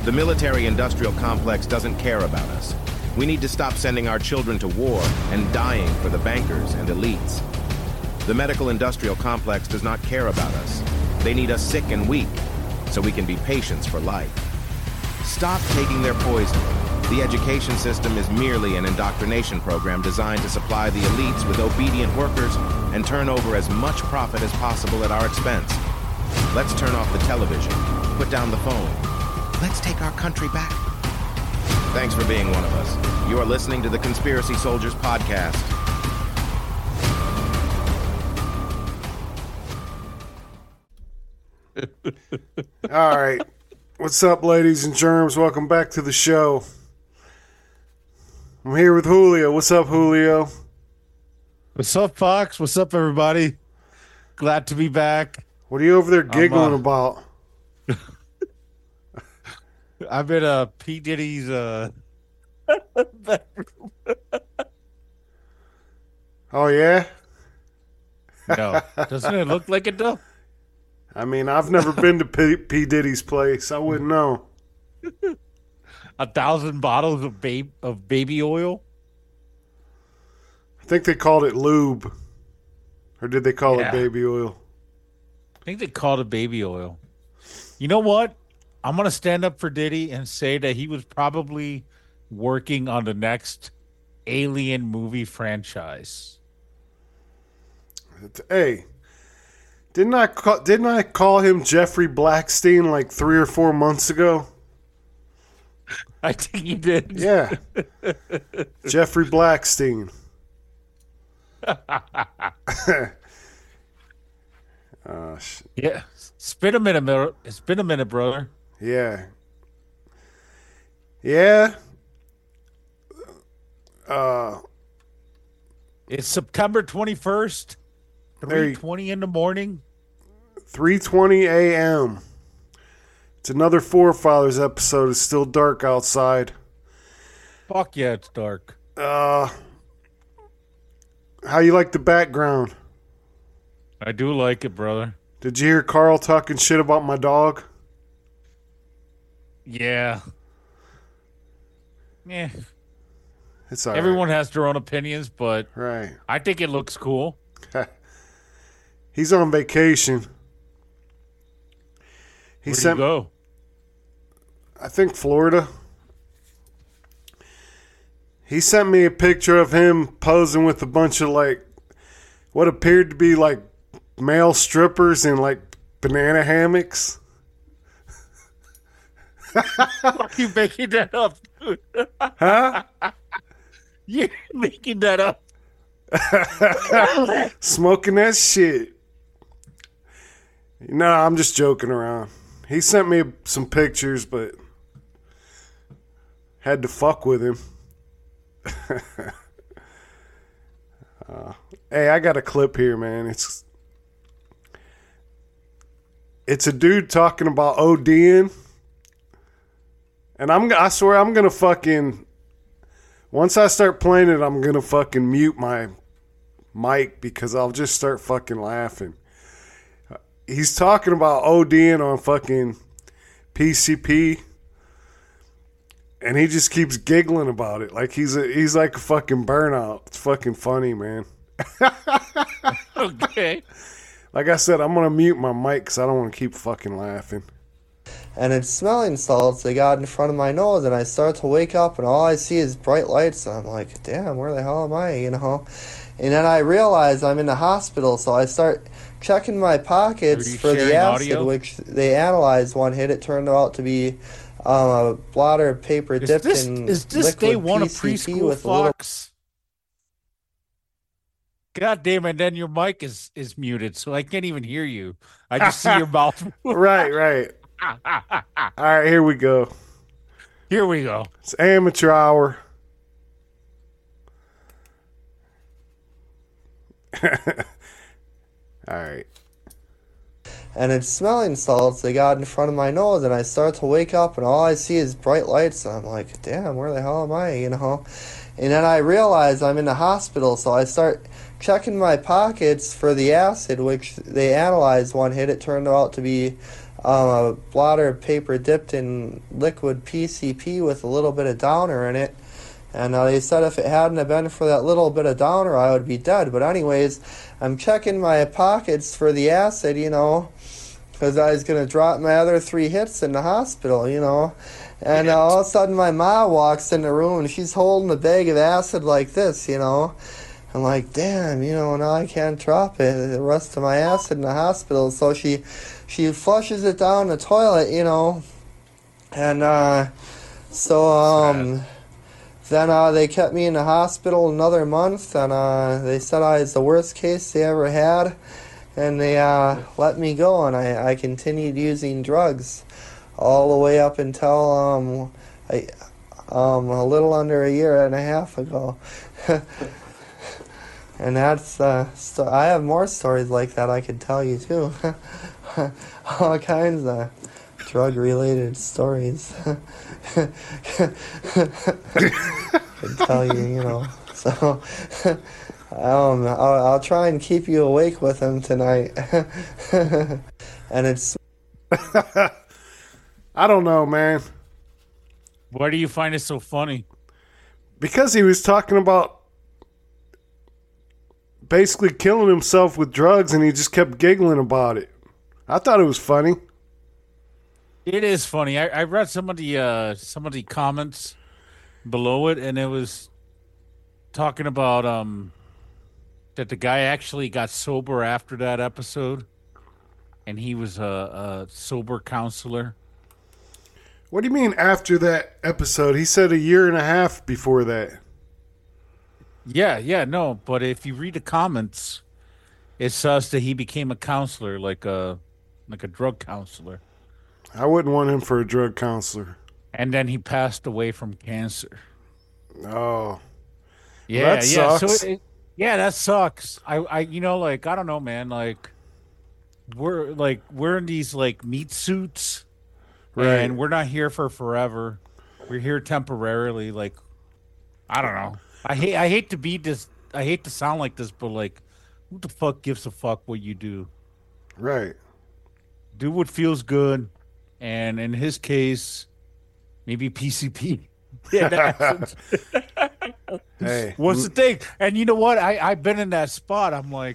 The military-industrial complex doesn't care about us. We need to stop sending our children to war and dying for the bankers and elites. The medical-industrial complex does not care about us. They need us sick and weak, so we can be patients for life. Stop taking their poison. The education system is merely an indoctrination program designed to supply the elites with obedient workers and turn over as much profit as possible at our expense. Let's turn off the television, put down the phone. Let's take our country back. Thanks for being one of us. You are listening to the Conspiracy Soldiers Podcast. All right. What's up, ladies and germs? Welcome back to the show. I'm here with Julio. What's up, Julio? What's up, Fox? What's up, everybody? Glad to be back. What are you over there giggling about? I'm in P. Diddy's bedroom. Oh, yeah? No. Doesn't it look like it, though? I mean, I've never been to P. Diddy's place. I wouldn't know. 1,000 bottles of baby oil? I think they called it lube. Or did they call it baby oil? I think they called it baby oil. You know what? I'm going to stand up for Diddy and say that he was probably working on the next Alien movie franchise. Hey, didn't I call him Jeffrey Blackstein like 3 or 4 months ago? I think you did. Yeah. Jeffrey Blackstein. Yeah. It's been a minute, brother. Yeah. Yeah. It's September 21st, 3:20 in the morning. 3:20 a.m. It's another Forefathers episode. It's still dark outside. Fuck yeah, it's dark. How you like the background? I do like it, brother. Did you hear Carl talking shit about my dog? Yeah. Yeah. It's all Everyone has their own opinions, but right. I think it looks cool. He's on vacation. Where'd he go? I think Florida. He sent me a picture of him posing with a bunch of like what appeared to be like male strippers in like banana hammocks. Are you making that up, dude? Huh? You're making that up. Smoking that shit. No, I'm just joking around. He sent me some pictures, but had to fuck with him. Hey, I got a clip here, man. It's a dude talking about ODing. And I swear I'm going to fucking... Once I start playing it, I'm going to fucking mute my mic because I'll just start fucking laughing. He's talking about ODing on fucking PCP. And he just keeps giggling about it. Like he's like a fucking burnout. It's fucking funny, man. Okay. Like I said, I'm going to mute my mic because I don't want to keep fucking laughing. And it's smelling salts. They got in front of my nose, and I start to wake up, and all I see is bright lights. And I'm like, damn, where the hell am I, you know? And then I realize I'm in the hospital, so I start checking my pockets for the acid, audio? which they analyzed one hit. It turned out to be a blotter of paper dipped in Is this liquid day one of PCP preschool, with a little... Fox? God damn it, then your mic is muted, so I can't even hear you. I just see your mouth. Right. All right, here we go. Here we go. It's amateur hour. All right. And it's smelling salts. They got in front of my nose, and I start to wake up, and all I see is bright lights. And I'm like, damn, where the hell am I, you know? And then I realize I'm in the hospital, so I start checking my pockets for the acid, which they analyzed one hit. It turned out to be a blotter of paper dipped in liquid PCP with a little bit of downer in it. And they said if it hadn't have been for that little bit of downer, I would be dead. But anyways, I'm checking my pockets for the acid, because I was going to drop my other 3 hits in the hospital, And all of a sudden my ma walks in the room and she's holding a bag of acid like this, I'm like, damn, now I can't drop it, the rest of my acid in the hospital. So she flushes it down the toilet, and so then they kept me in the hospital another month, and they said I was the worst case they ever had, and they let me go, and I continued using drugs all the way up until a little under a year and a half ago. And that's I have more stories like that I could tell you too. All kinds of drug-related stories. I can tell you, So I'll try and keep you awake with him tonight. And it's. I don't know, man. Why do you find it so funny? Because he was talking about basically killing himself with drugs, and he just kept giggling about it. I thought it was funny. It is funny. I read some of the comments below it, and it was talking about that the guy actually got sober after that episode, and he was a sober counselor. What do you mean after that episode? He said a year and a half before that. Yeah, no. But if you read the comments, it says that he became a counselor, like a drug counselor. I wouldn't want him for a drug counselor. And then he passed away from cancer. Oh. Yeah, well, that sucks. So that sucks. I don't know, man. Like, we're in these like meat suits, right? And we're not here for forever. We're here temporarily. Like, I don't know. I hate to be this. I hate to sound like this, but like, who the fuck gives a fuck what you do? Right. Do what feels good, and in his case, maybe PCP. Yeah. Hey, what's the thing? And you know what? I've been in that spot. I'm like,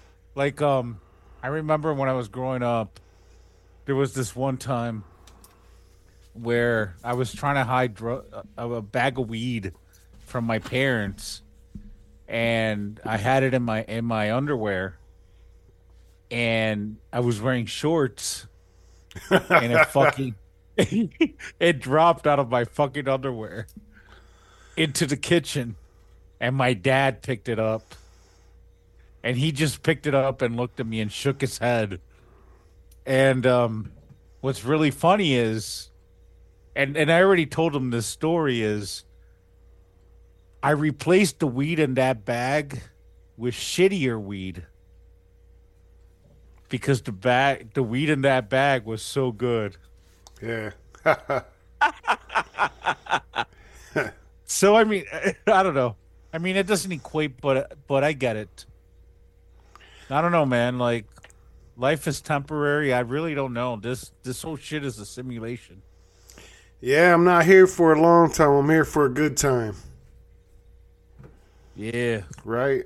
I remember when I was growing up, there was this one time where I was trying to hide a bag of weed from my parents, and I had it in my underwear, and I was wearing shorts, and it fucking it dropped out of my fucking underwear into the kitchen, and my dad picked it up, and he just picked it up and looked at me and shook his head. And what's really funny is, and I already told him this story, is I replaced the weed in that bag with shittier weed because the weed in that bag was so good. Yeah. So I mean, I don't know. I mean, it doesn't equate, but I get it. I don't know, man. Like, life is temporary. I really don't know. This whole shit is a simulation. Yeah, I'm not here for a long time. I'm here for a good time. Yeah. Right.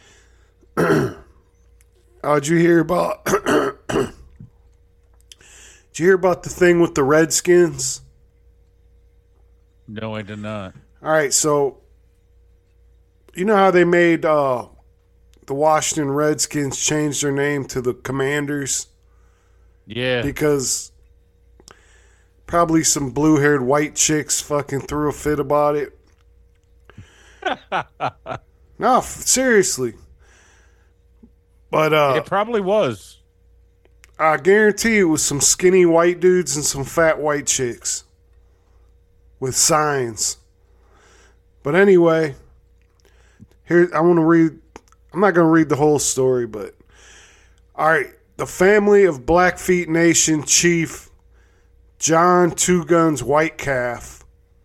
Did you hear about? Did you hear about the thing with the Redskins? No, I did not. All right, so you know how they made the Washington Redskins change their name to the Commanders? Yeah. Because probably some blue-haired white chicks fucking threw a fit about it. No, seriously. But it probably was. I guarantee it was some skinny white dudes and some fat white chicks with signs. But anyway, here I want to read. I'm not going to read the whole story, but all right. The family of Blackfeet Nation Chief John Two Guns Whitecalf,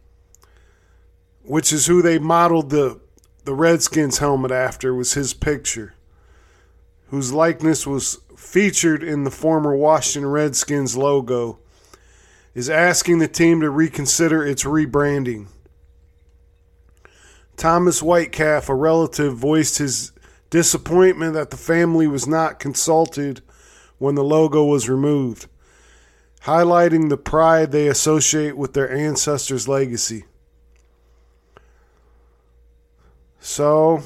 which is who they modeled the Redskins helmet after, was his picture, whose likeness was featured in the former Washington Redskins logo, is asking the team to reconsider its rebranding. Thomas Whitecalf, a relative, voiced his disappointment that the family was not consulted when the logo was removed, highlighting the pride they associate with their ancestors' legacy. So,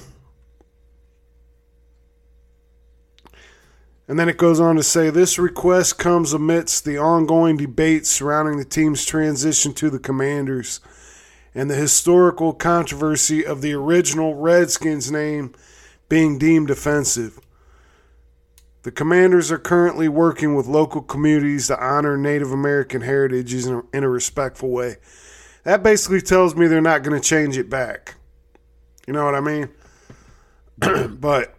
and then it goes on to say, this request comes amidst the ongoing debates surrounding the team's transition to the Commanders and the historical controversy of the original Redskins name being deemed offensive. The Commanders are currently working with local communities to honor Native American heritage in a respectful way. That basically tells me they're not going to change it back. You know what I mean? But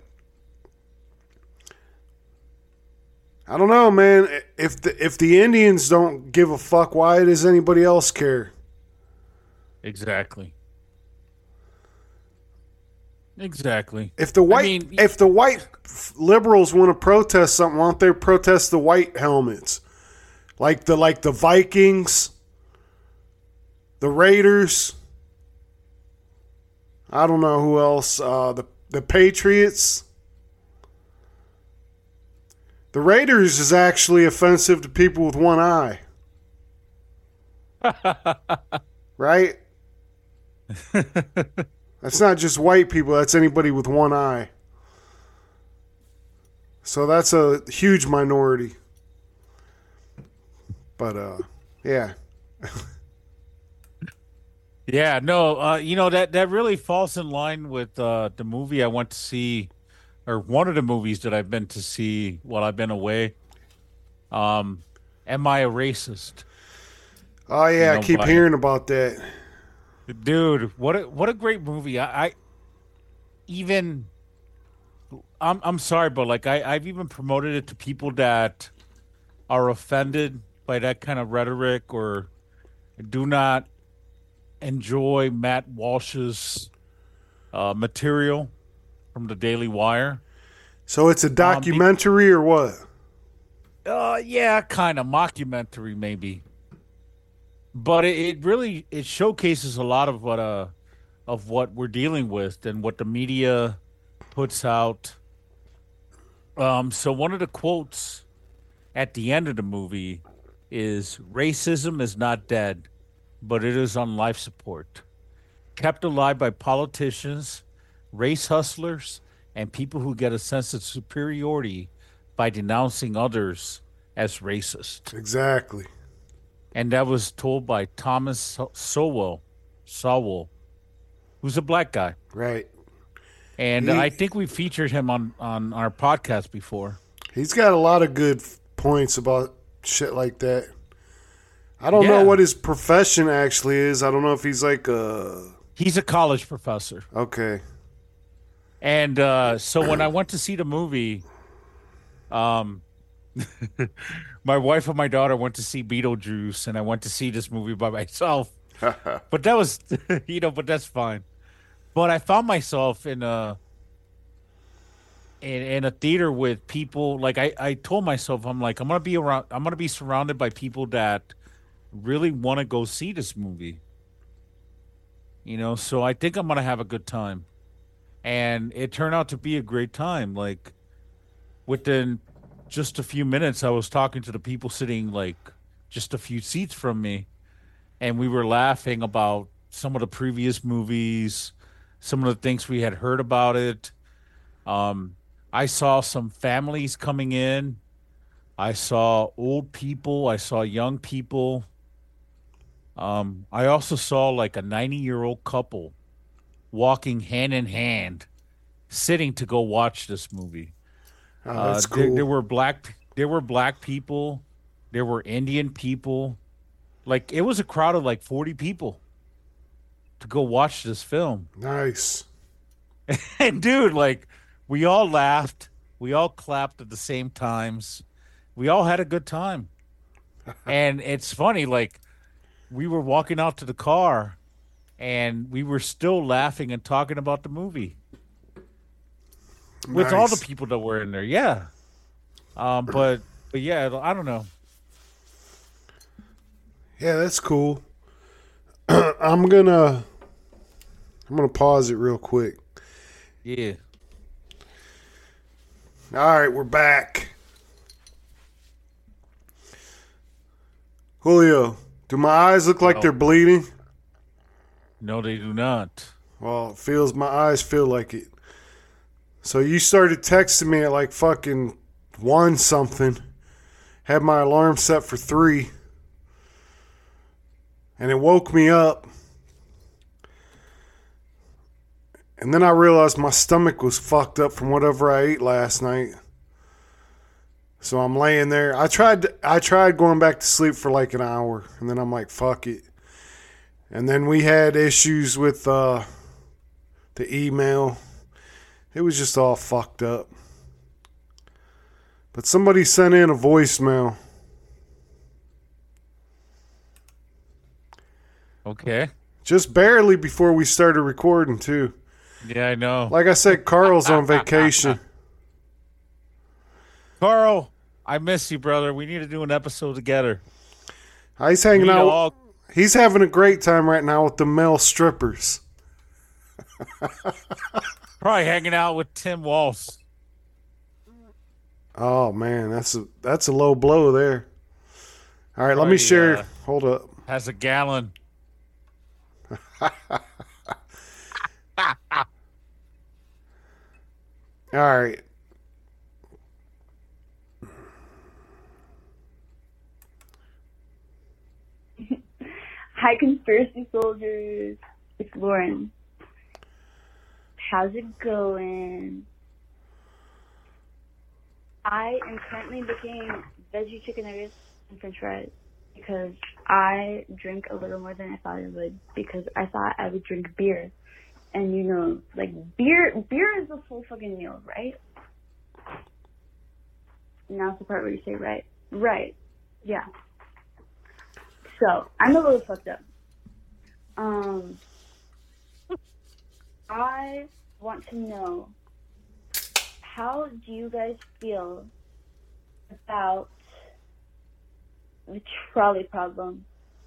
I don't know, man. If the Indians don't give a fuck, why does anybody else care? Exactly. Exactly. If the white liberals want to protest something, why don't they protest the white helmets? Like the Vikings, the Raiders. I don't know who else. The Patriots. The Raiders is actually offensive to people with one eye. Right? That's not just white people. That's anybody with one eye. So that's a huge minority. But, yeah. Yeah, no, that really falls in line with the movie I went to see, or one of the movies that I've been to see while I've been away. Am I a Racist? Oh, yeah, I keep hearing about that. Dude, what a great movie. I'm sorry, but like I've even promoted it to people that are offended by that kind of rhetoric or do not enjoy Matt Walsh's material from the Daily Wire. So it's a documentary or what? Yeah, kind of mockumentary maybe. But it really showcases a lot of what we're dealing with and what the media puts out. So one of the quotes at the end of the movie is, "Racism is not dead, but it is on life support, kept alive by politicians, race hustlers, and people who get a sense of superiority by denouncing others as racist." Exactly. And that was told by Thomas Sowell, who's a black guy. Right. And I think we featured him on our podcast before. He's got a lot of good points about shit like that. I don't know what his profession actually is. I don't know if he's like a... He's a college professor. Okay. And so when I went to see the movie, my wife and my daughter went to see Beetlejuice, and I went to see this movie by myself. But that was, but that's fine. But I found myself in a theater with people. Like I told myself, I'm gonna be surrounded by people that really want to go see this movie. So I think I'm gonna have a good time. And it turned out to be a great time. Like within just a few minutes, I was talking to the people sitting like just a few seats from me, and we were laughing about some of the previous movies, some of the things we had heard about it. I saw some families coming in. I saw old people. I saw young people. I also saw like a 90-year-old couple walking hand in hand, sitting to go watch this movie. Oh, that's cool. There were black people. There were Indian people. Like it was a crowd of like 40 people to go watch this film. Nice. And dude, like we all laughed. We all clapped at the same times. We all had a good time. And it's funny, like we were walking out to the car and we were still laughing and talking about the movie. With all the people that were in there, yeah. But yeah, I don't know. Yeah, that's cool. I'm gonna pause it real quick. Yeah. All right, we're back. Julio, do my eyes look like they're bleeding? No, they do not. Well, my eyes feel like it. So you started texting me at like fucking 1 something. Had my alarm set for 3. And it woke me up. And then I realized my stomach was fucked up from whatever I ate last night. So I'm laying there. I tried going back to sleep for like an hour. And then I'm like, fuck it. And then we had issues with the email. It was just all fucked up. But somebody sent in a voicemail. Okay. Just barely before we started recording, too. Yeah, I know. Like I said, Carl's on vacation. Carl, I miss you, brother. We need to do an episode together. He's hanging out. He's having a great time right now with the male strippers. Probably hanging out with Tim Walsh. Oh man, that's a low blow there. All right, let me share. Hold up. Has a gallon. All right. Hi, conspiracy soldiers. It's Lauren. How's it going? I am currently making veggie chicken nuggets and french fries because I drink a little more than I thought I would because I thought I would drink beer. And you know, like beer is a full fucking meal, right? Now's the part where you say right. Right. Yeah. So, I'm a little fucked up. I want to know, how do you guys feel about the trolley problem?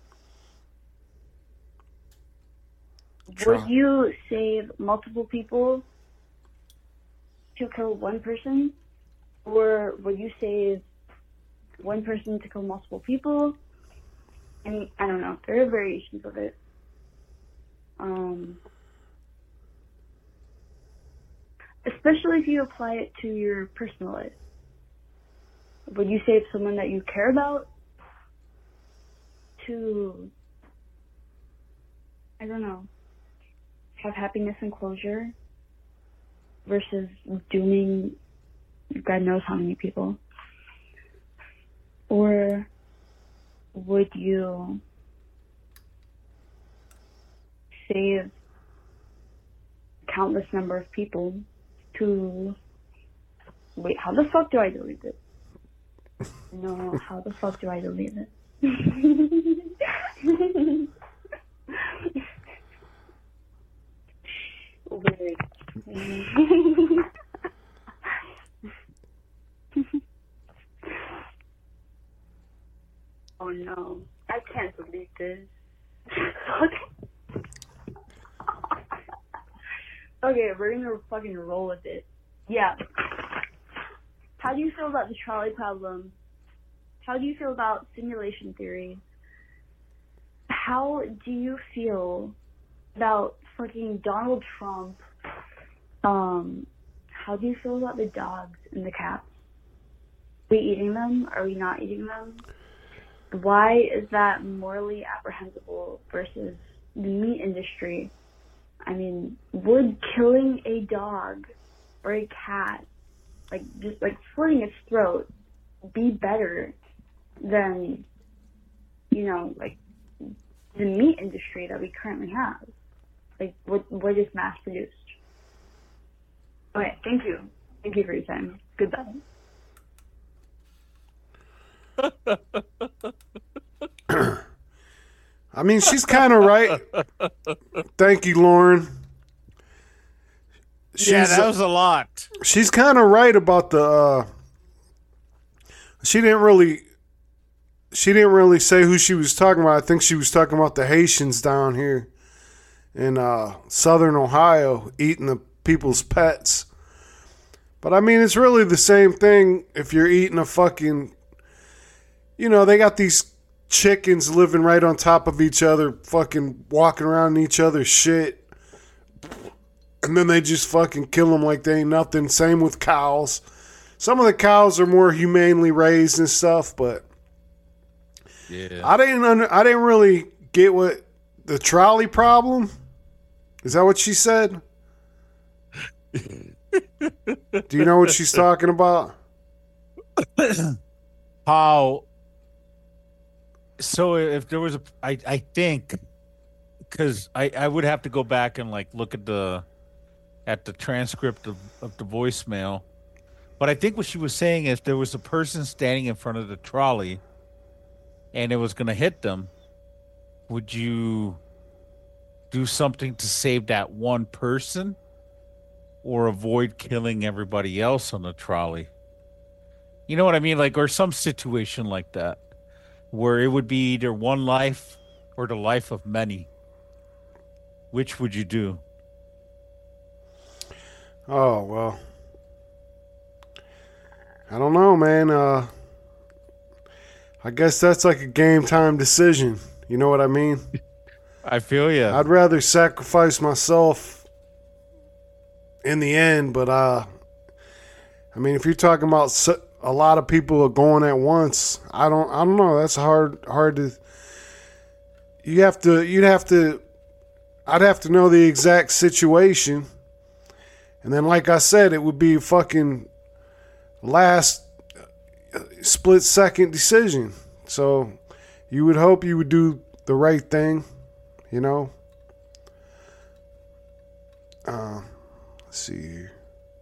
Would you save multiple people to kill one person? Or would you save one person to kill multiple people? And I don't know. There are variations of it. Especially if you apply it to your personal life. Would you save someone that you care about to, I don't know, have happiness and closure versus dooming God knows how many people? Or would you save countless number of people to... Wait, how the fuck do I delete it? No, how the fuck do I delete it? Wait. Oh no, I can't delete this. Okay, we're gonna fucking roll with it. Yeah. How do you feel about the trolley problem? How do you feel about simulation theory? How do you feel about fucking Donald Trump? How do you feel about the dogs and the cats? Are we eating them? Are we not eating them? Why is that morally apprehensible versus the meat industry? I mean, would killing a dog or a cat, like just like slitting its throat, be better than, you know, like the meat industry that we currently have? Like what is mass produced? Okay, thank you. Thank you for your time. Goodbye. I mean, she's kind of right. Thank you, Lauren. Yeah, that was a lot. She's kind of right about the She didn't really say who she was talking about. I think she was talking about the Haitians down here in southern Ohio eating the people's pets. But I mean, it's really the same thing if you're eating a fucking, they got these chickens living right on top of each other, fucking walking around in each other's shit. And then they just fucking kill them like they ain't nothing. Same with cows. Some of the cows are more humanely raised and stuff, but Yeah. I didn't really get what the trolley problem. Is that what she said? Do you know what she's talking about? How? So if there was I think, because I would have to go back and like look at the transcript of the voicemail, but I think what she was saying is there was a person standing in front of the trolley, and it was going to hit them. Would you do something to save that one person, or avoid killing everybody else on the trolley? You know what I mean? Like, or some situation like that, where it would be either one life or the life of many. Which would you do? Oh, well. I don't know, man. I guess that's like a game time decision. You know what I mean? I feel you. I'd rather sacrifice myself in the end, but I mean, if you're talking about a lot of people are going at once, I don't know. That's hard to. I'd have to know the exact situation, and then, like I said, it would be fucking last split second decision. So you would hope you would do the right thing, Let's see here.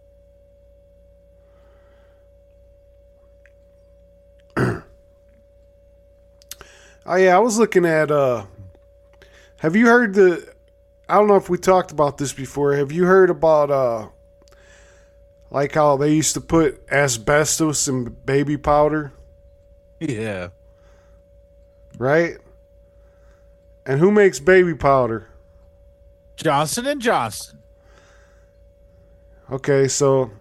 Oh yeah, I was looking at have you heard I don't know if we talked about this before. Have you heard about like how they used to put asbestos in baby powder? Yeah. Right? And who makes baby powder? Johnson and Johnson. Okay, so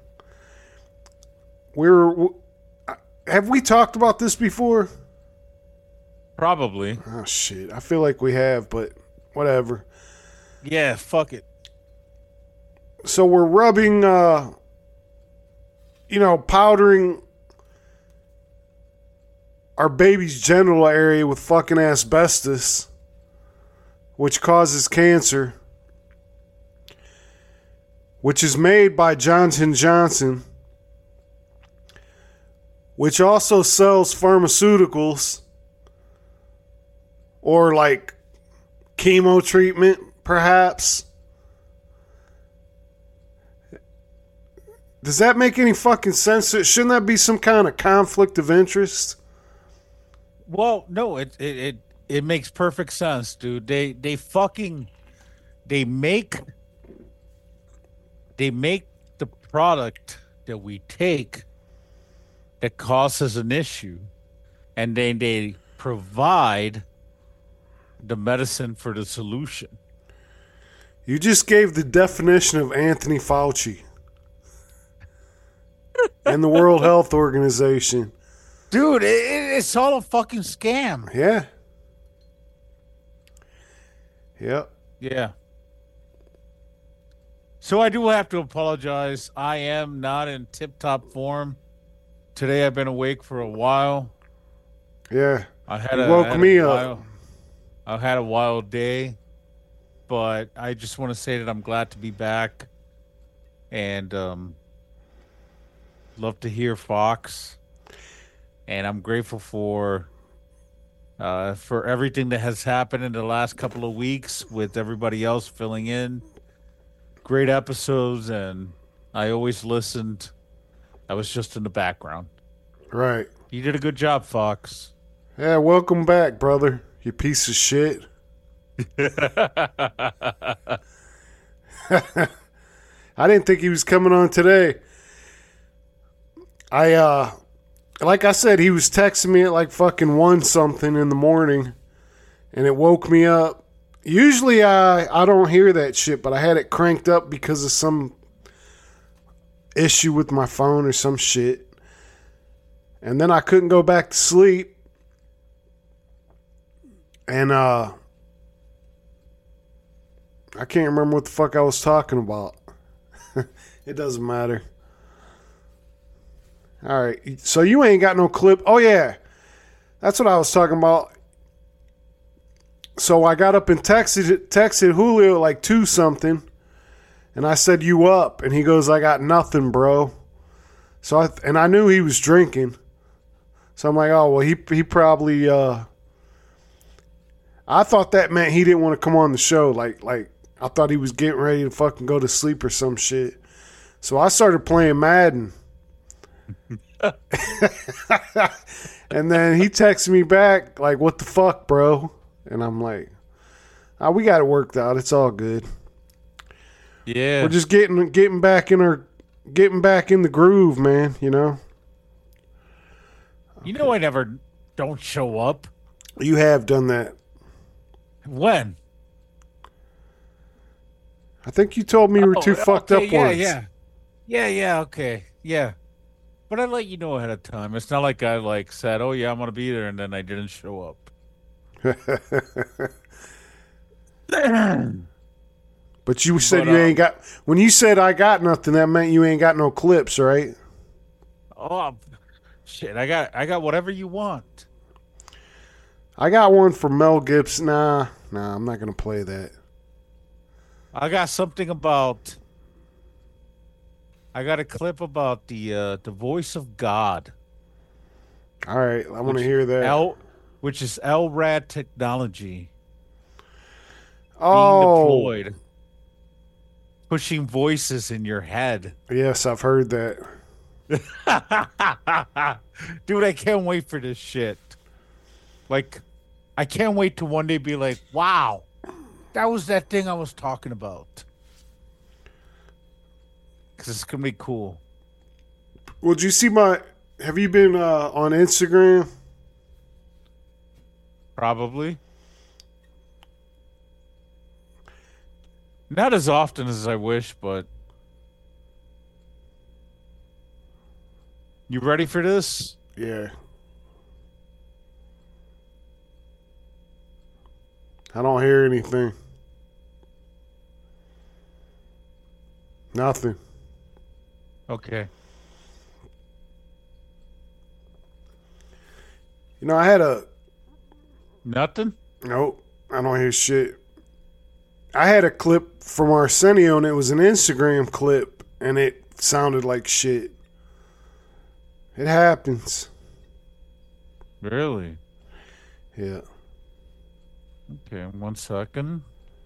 have we talked about this before? Probably. Oh shit, I feel like we have, but whatever. Yeah, fuck it. So we're rubbing powdering our baby's genital area with fucking asbestos, which causes cancer, which is made by Johnson & Johnson, which also sells pharmaceuticals or like chemo treatment, perhaps. Does that make any fucking sense? Shouldn't that be some kind of conflict of interest? Well, no, it makes perfect sense, dude. They make the product that we take that causes an issue, and then they provide the medicine for the solution. You just gave the definition of Anthony Fauci and the World Health Organization. Dude, it's all a fucking scam. Yeah. Yep. Yeah. So I do have to apologize. I am not in tip-top form. Today I've been awake for a while. Yeah. You woke me up. I had a wild day, but I just want to say that I'm glad to be back, and love to hear Fox, and I'm grateful for everything that has happened in the last couple of weeks with everybody else filling in. Great episodes, and I always listened. I was just in the background. Right. You did a good job, Fox. Yeah, welcome back, brother. You piece of shit. I didn't think he was coming on today. I like I said, he was texting me at like fucking 1 something in the morning, and it woke me up. Usually I don't hear that shit, but I had it cranked up because of some issue with my phone or some shit. And then I couldn't go back to sleep. And I can't remember what the fuck I was talking about. It doesn't matter. All right. So you ain't got no clip. Oh, yeah. That's what I was talking about. So I got up and texted Julio at like 2 something. And I said, you up? And he goes, I got nothing, bro. So I knew he was drinking. So I'm like, oh, well, he probably... I thought that meant he didn't want to come on the show. Like I thought he was getting ready to fucking go to sleep or some shit. So I started playing Madden. And then he texted me back like, what the fuck, bro? And I'm like, oh, we got it worked out. It's all good. Yeah. We're just getting back in the groove, man, you know? You know I never don't show up. You have done that. When? I think you told me you were too fucked up once. Yeah, okay. Yeah. But I let you know ahead of time. It's not like I said, oh yeah, I'm gonna be there, and then I didn't show up. But you said you ain't got... When you said I got nothing, that meant you ain't got no clips, right? Oh, shit. I got whatever you want. I got one for Mel Gibson. Nah, I'm not going to play that. I got something about... I got a clip about the voice of God. All right, I want to hear that. Which is LRAD technology. Oh. Being deployed. Pushing voices in your head. Yes, I've heard that. Dude, I can't wait for this shit. Like, I can't wait to one day be like, wow, that was that thing I was talking about. Because it's going to be cool. Well, did you see have you been on Instagram? Probably. Not as often as I wish, but... You ready for this? Yeah. I don't hear anything. Nothing. Okay. You know, I had a... Nothing? Nope. I don't hear shit. I had a clip from Arsenio, and it was an Instagram clip, and it sounded like shit. It happens. Really? Yeah. Okay, 1 second.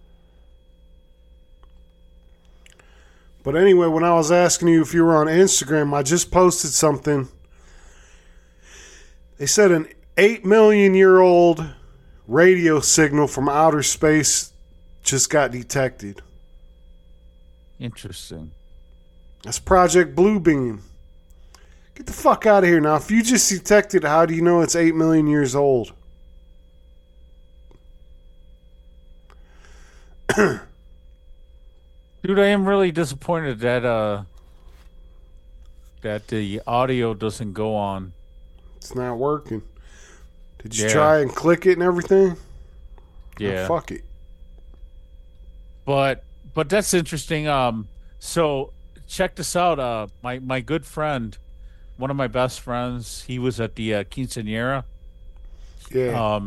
But anyway, when I was asking you if you were on Instagram, I just posted something. They said an 8-million-year-old radio signal from outer space just got detected. Interesting. That's Project Bluebeam. Get the fuck out of here now. If you just detected, how do you know it's 8 million years old? Dude, I am really disappointed that the audio doesn't go on. It's not working. Did you try and click it and everything? Yeah. Oh, fuck it. But that's interesting. So check this out. My good friend, one of my best friends, he was at the quinceañera. Yeah.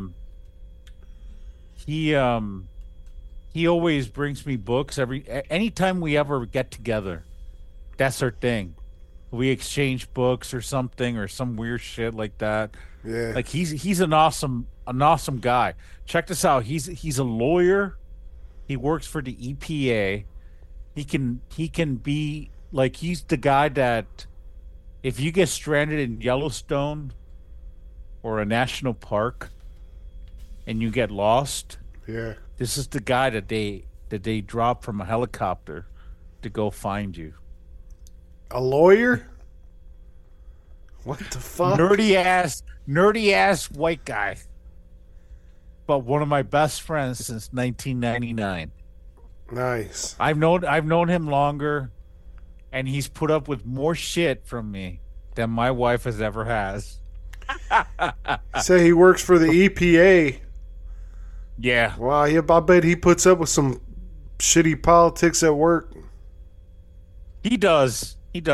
He always brings me books anytime we ever get together. That's our thing. We exchange books or something or some weird shit like that. Yeah. Like he's an awesome guy. Check this out. He's a lawyer. He works for the EPA. He can be like, he's the guy that if you get stranded in Yellowstone or a national park and you get lost, yeah, this is the guy that they drop from a helicopter to go find you. A lawyer? What the fuck? Nerdy ass white guy. But one of my best friends since 1999. Nice. I've known him longer, and he's put up with more shit from me than my wife has ever has. Say he works for the EPA. Yeah. Wow, yeah, I bet he puts up with some shitty politics at work. He does.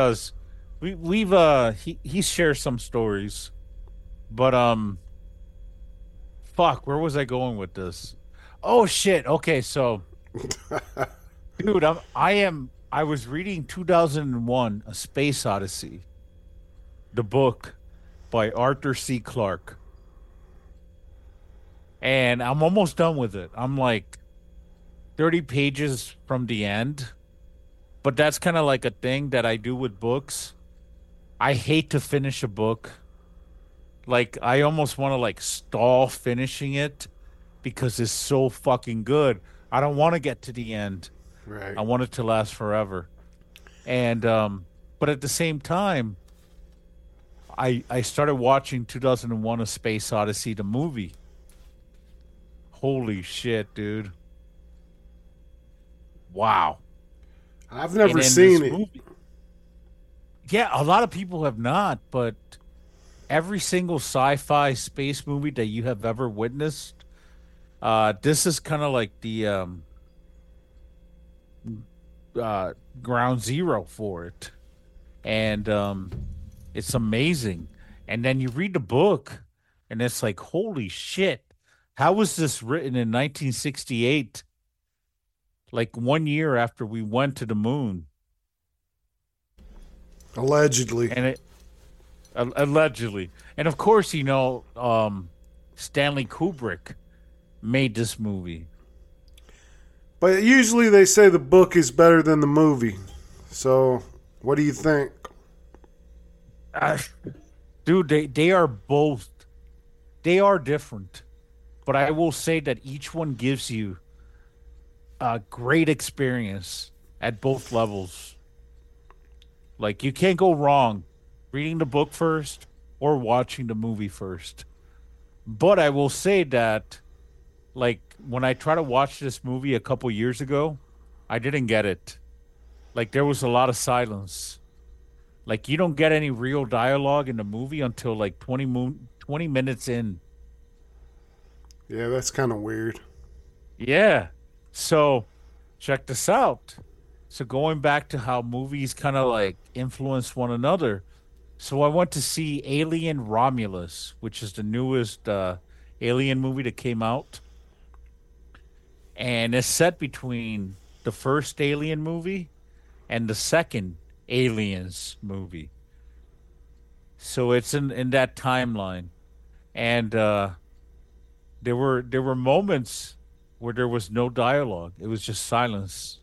He shares some stories. But fuck, where was I going with this? Oh shit. Okay, so dude, I was reading 2001 A Space Odyssey, the book by Arthur C. Clarke. And I'm almost done with it. I'm like 30 pages from the end. But that's kind of like a thing that I do with books. I hate to finish a book. Like, I almost want to like stall finishing it because it's so fucking good. I don't want to get to the end. Right. I want it to last forever. And but at the same time, I started watching 2001 A Space Odyssey, the movie. Holy shit, dude. Wow. I've never seen it. Movie, yeah, a lot of people have not, but every single sci-fi space movie that you have ever witnessed, this is kind of like the ground zero for it. And it's amazing. And then you read the book, and it's like, holy shit. How was this written in 1968? Like 1 year after we went to the moon. Allegedly. And allegedly. And of course, Stanley Kubrick made this movie. But usually they say the book is better than the movie. So, what do you think? Dude, they are both. They are different. But I will say that each one gives you a great experience at both levels. Like, you can't go wrong reading the book first or watching the movie first. But I will say that, like, when I tried to watch this movie a couple years ago, I didn't get it. Like, there was a lot of silence. Like, you don't get any real dialogue in the movie until, like, 20 minutes in. Yeah, that's kind of weird. Yeah. So, check this out. So, going back to how movies kind of like influence one another. So, I went to see Alien Romulus, which is the newest Alien movie that came out. And it's set between the first Alien movie and the second Aliens movie. So, it's in that timeline. And there were moments where there was no dialogue. It was just silence.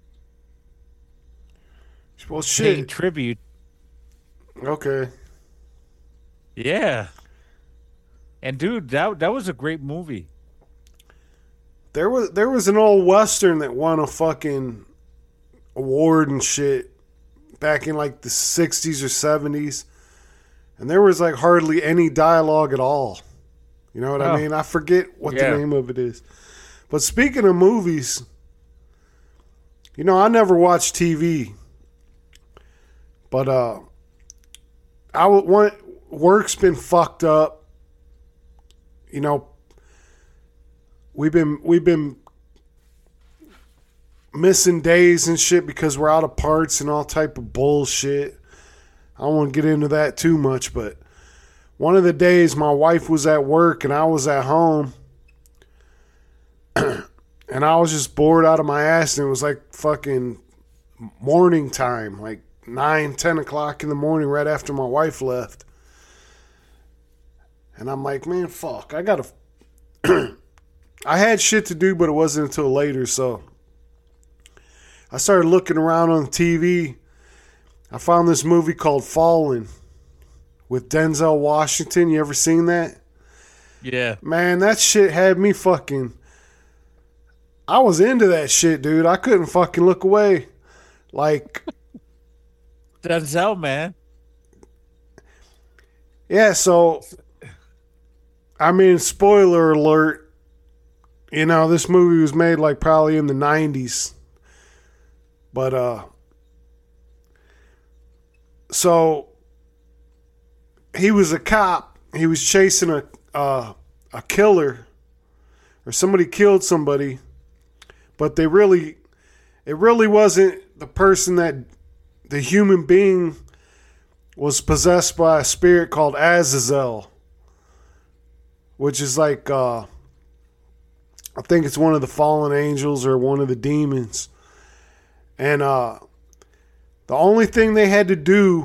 Well, Paying shit. tribute. Okay. Yeah. And dude, that was a great movie. There was an old Western that won a fucking award and shit back in like the 60s or 70s. And there was like hardly any dialogue at all. You know what I mean? I forget what the name of it is. But speaking of movies, I never watch TV. But work's been fucked up. We've been missing days and shit because we're out of parts and all type of bullshit. I don't want to get into that too much, but one of the days my wife was at work and I was at home and I was just bored out of my ass, and it was like fucking morning time, like 9, 10 o'clock in the morning right after my wife left. And I'm like, man, fuck, I gotta... I had shit to do, but it wasn't until later, so I started looking around on TV. I found this movie called Fallen with Denzel Washington. You ever seen that? Yeah. Man, that shit had me fucking... I was into that shit, dude. I couldn't fucking look away. Like... Denzel, man. Yeah, so I mean, spoiler alert, you know, this movie was made like probably in the 90s. But so he was a cop. He was chasing a killer, or somebody killed somebody, but it really wasn't the person. That the human being was possessed by a spirit called Azazel, which is like I think it's one of the fallen angels or one of the demons. And the only thing they had to do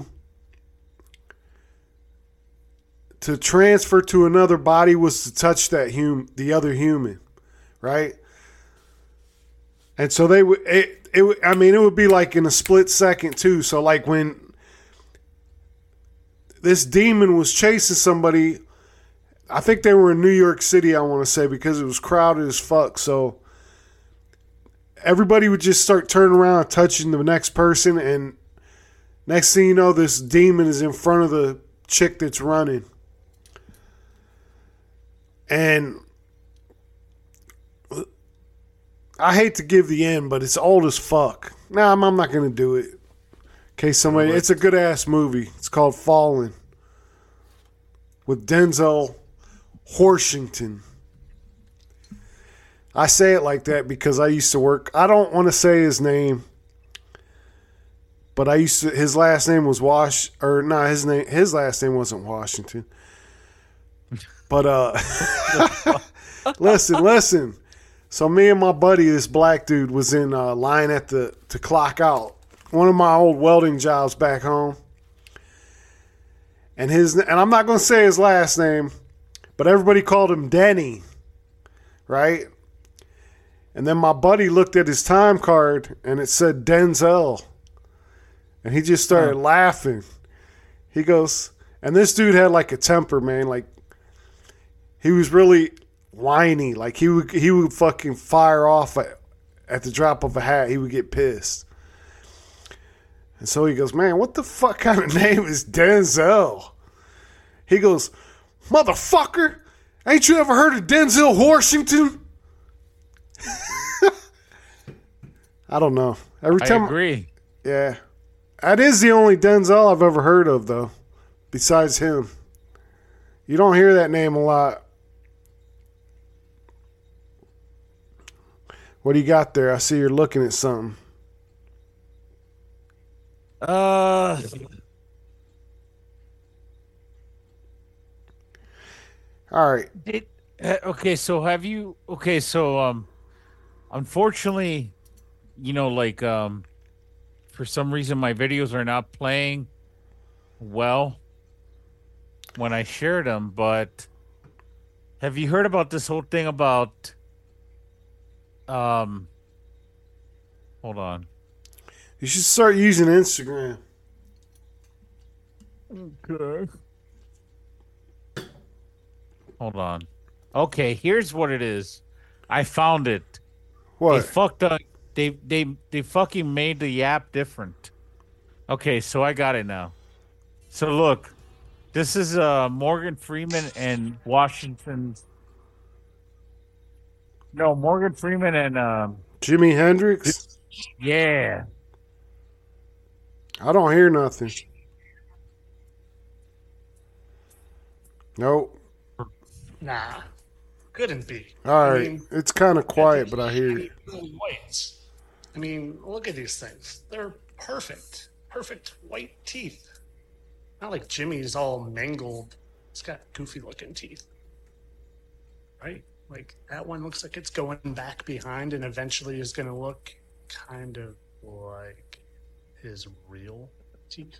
to transfer to another body was to touch that the other human, right? And so they would. It would be like in a split second too. So like when this demon was chasing somebody, I think they were in New York City, I want to say, because it was crowded as fuck. So everybody would just start turning around and touching the next person, and next thing you know, this demon is in front of the chick that's running. And I hate to give the end, but it's old as fuck. Nah, I'm not going to do it. In case somebody... It's a good-ass movie. It's called Fallen. With Denzel Washington. I say it like that because I used to work... I don't want to say his name, but his last name was his last name wasn't Washington. But, listen. So me and my buddy, this black dude, was in line to clock out. One of my old welding jobs back home. And I'm not going to say his last name, but everybody called him Denny, right? And then my buddy looked at his time card and it said Denzel. And he just started laughing. He goes, and this dude had like a temper, man. Like, he was really whiny. Like, he would fucking fire off at the drop of a hat. He would get pissed. And so he goes, man, what the fuck kind of name is Denzel? He goes, motherfucker, ain't you ever heard of Denzel Washington? I don't know. I agree. Yeah. That is the only Denzel I've ever heard of, though, besides him. You don't hear that name a lot. What do you got there? I see you're looking at something. All right. Okay, so have you? Okay, so unfortunately, you know, like for some reason my videos are not playing well when I shared them. But have you heard about this whole thing about? Hold on. You should start using Instagram. Okay. Hold on. Okay, here's what it is. I found it. What? They fucked up. They fucking made the app different. Okay, so I got it now. So look, this is Morgan Freeman and Washington's. No, Morgan Freeman and Jimi Hendrix? Yeah. I don't hear nothing. Nope. Nah, couldn't be. All right. It's kind of quiet, but I hear it. Whites. I mean, look at these things. They're perfect. Perfect white teeth. Not like Jimmy's all mangled. It's got goofy looking teeth. Right? Like, that one looks like it's going back behind and eventually is going to look kind of like his real teeth.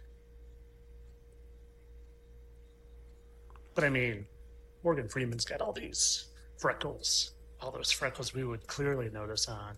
But I mean, Morgan Freeman's got all these freckles. All those freckles we would clearly notice on.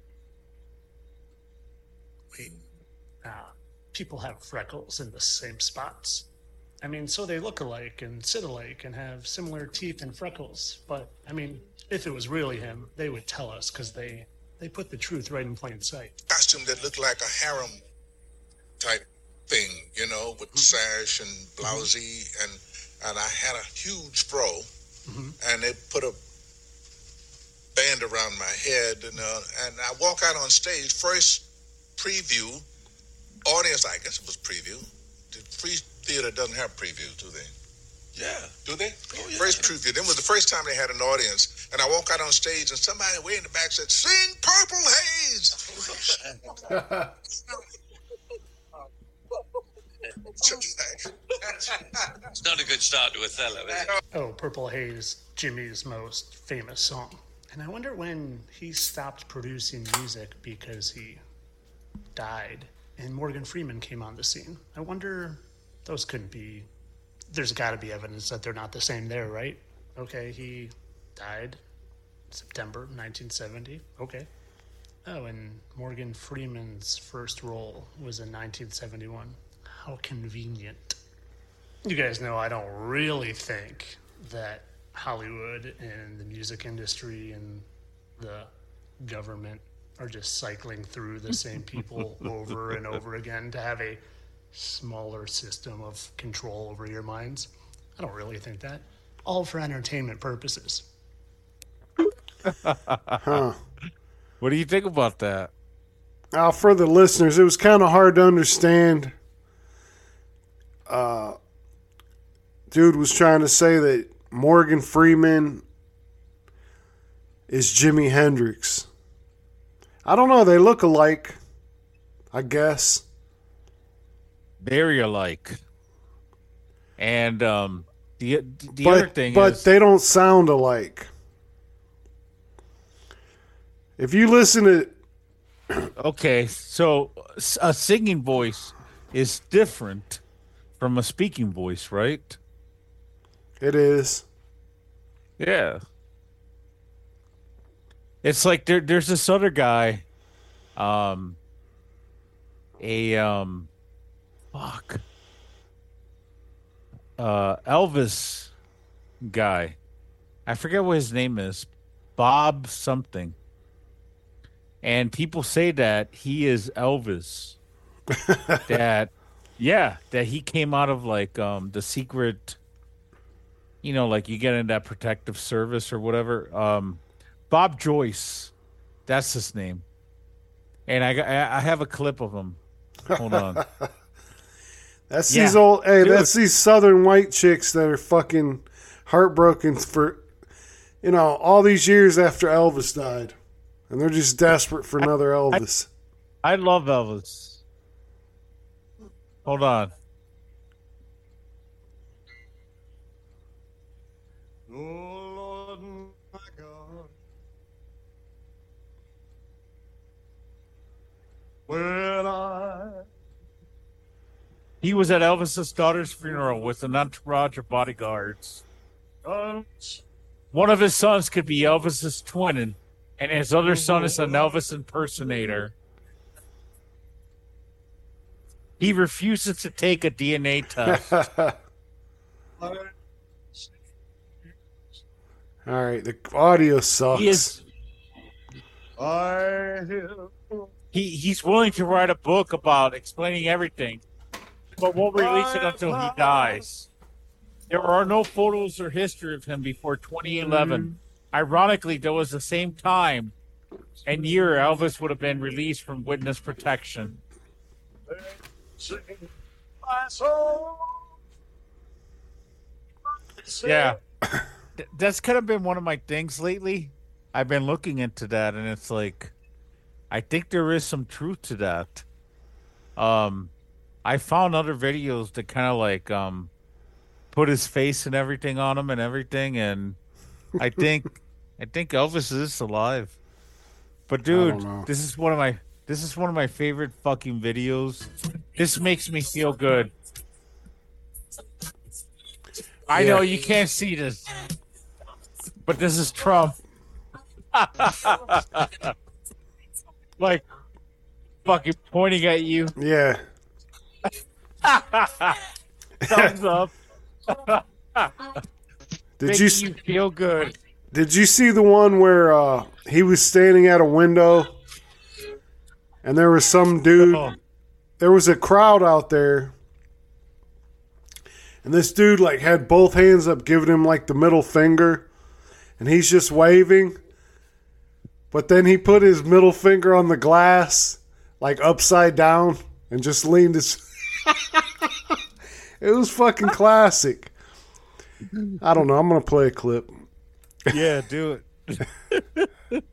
Wait, people have freckles in the same spots. I mean, so they look alike and sit alike and have similar teeth and freckles. But, I mean, if it was really him, they would tell us because they put the truth right in plain sight. Costume that looked like a harem type thing, you know, with sash and blousey, and and I had a huge fro, and they put a band around my head, and I walk out on stage. First preview, audience, I guess it was preview. The free theater doesn't have previews, do they? Yeah. Do they? Oh, yeah. First preview. Then was the first time they had an audience, and I walk out on stage, and somebody way in the back said, "Sing Purple Haze." It's not a good start to Othello, is it? Oh, Purple Haze, Jimmy's most famous song. And I wonder when he stopped producing music because he died and Morgan Freeman came on the scene. I wonder, those couldn't be, there's got to be evidence that they're not the same there, right? Okay, he died September 1970. Okay. Oh, and Morgan Freeman's first role was in 1971. How convenient. You guys know I don't really think that Hollywood and the music industry and the government are just cycling through the same people over and over again to have a smaller system of control over your minds. I don't really think that. All for entertainment purposes. Huh. What do you think about that? Now, for the listeners, it was kind of hard to understand. Dude was trying to say that Morgan Freeman is Jimi Hendrix. I don't know. They look alike, I guess. Very alike. And the other thing but is, they don't sound alike. If you listen to... okay, so a singing voice is different from a speaking voice, right? It is. Yeah. It's like there's this other guy, Elvis guy. I forget what his name is. Bob something. And people say that he is Elvis. that he came out of like the secret, like you get in that protective service or whatever. Bob Joyce, that's his name. And I have a clip of him. Hold on. That's these old. Hey, that's these Southern white chicks that are fucking heartbroken for, all these years after Elvis died, and they're just desperate for another Elvis. I love Elvis. Hold on. Oh Lord, my God. He was at Elvis's daughter's funeral with an entourage of bodyguards. One of his sons could be Elvis's twin, and his other son is an Elvis impersonator. He refuses to take a DNA test. All right, the audio sucks. He's willing to write a book about explaining everything, but won't release it until he dies. There are no photos or history of him before 2011. Ironically, that was the same time and year Elvis would have been released from witness protection. Yeah. That's kind of been one of my things lately. I've been looking into that, and it's like, I think there is some truth to that. I found other videos that kind of like put his face and everything on him and everything, and I think Elvis is alive. But dude, this is one of my favorite fucking videos. This makes me feel good. I know you can't see this, but this is Trump. Like fucking pointing at you. Yeah. Thumbs up. Did you feel good? Did you see the one where he was standing at a window and there was some dude? There was a crowd out there, And this dude like had both hands up giving him like the middle finger. And he's just waving. But then he put his middle finger on the glass like upside down and just leaned his... It was fucking classic. I don't know. I'm going to play a clip. Yeah, do it.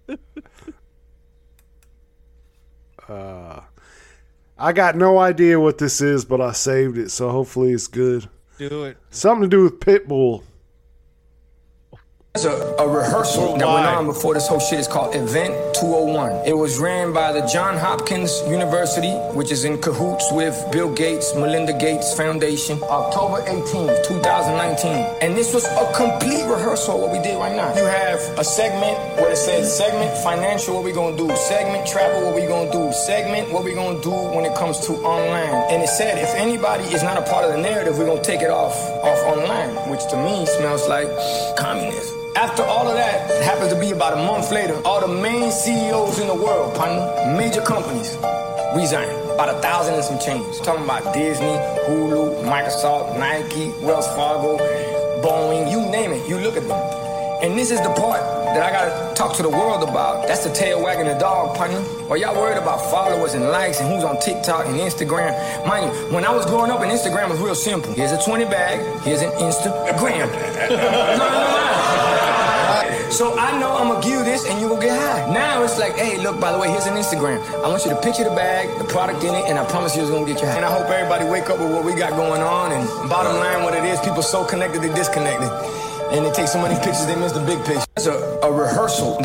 I got no idea what this is, but I saved it, so hopefully it's good. Do it. Something to do with Pitbull. There's a rehearsal that went on before this whole shit is called Event 201. It was ran by the Johns Hopkins University, which is in cahoots with Bill Gates, Melinda Gates Foundation, October 18th, 2019. And this was a complete rehearsal of what we did right now. You have a segment where it says segment financial, what we gonna do, segment travel, what we gonna do, segment what we gonna do when it comes to online. And it said if anybody is not a part of the narrative, we're gonna take it off online, which to me smells like communism. After all of that, it happens to be about a month later, all the main CEOs in the world, partner, major companies, resigned. About 1,000 and some change. Talking about Disney, Hulu, Microsoft, Nike, Wells Fargo, Boeing, you name it, you look at them. And this is the part that I gotta talk to the world about. That's the tail wagging the dog, partner. Or y'all worried about followers and likes and who's on TikTok and Instagram. Mind you, when I was growing up, and Instagram was real simple. Here's a 20 bag, here's an Instagram. No. So I know I'm gonna give you this and you will get high. Now it's like, hey, look, by the way, here's an Instagram. I want you to picture the bag, the product in it, and I promise you it's gonna get you high. And I hope everybody wake up with what we got going on, and bottom line, what it is, people so connected, they disconnected. And they take so many pictures, they miss the big picture. It's a rehearsal.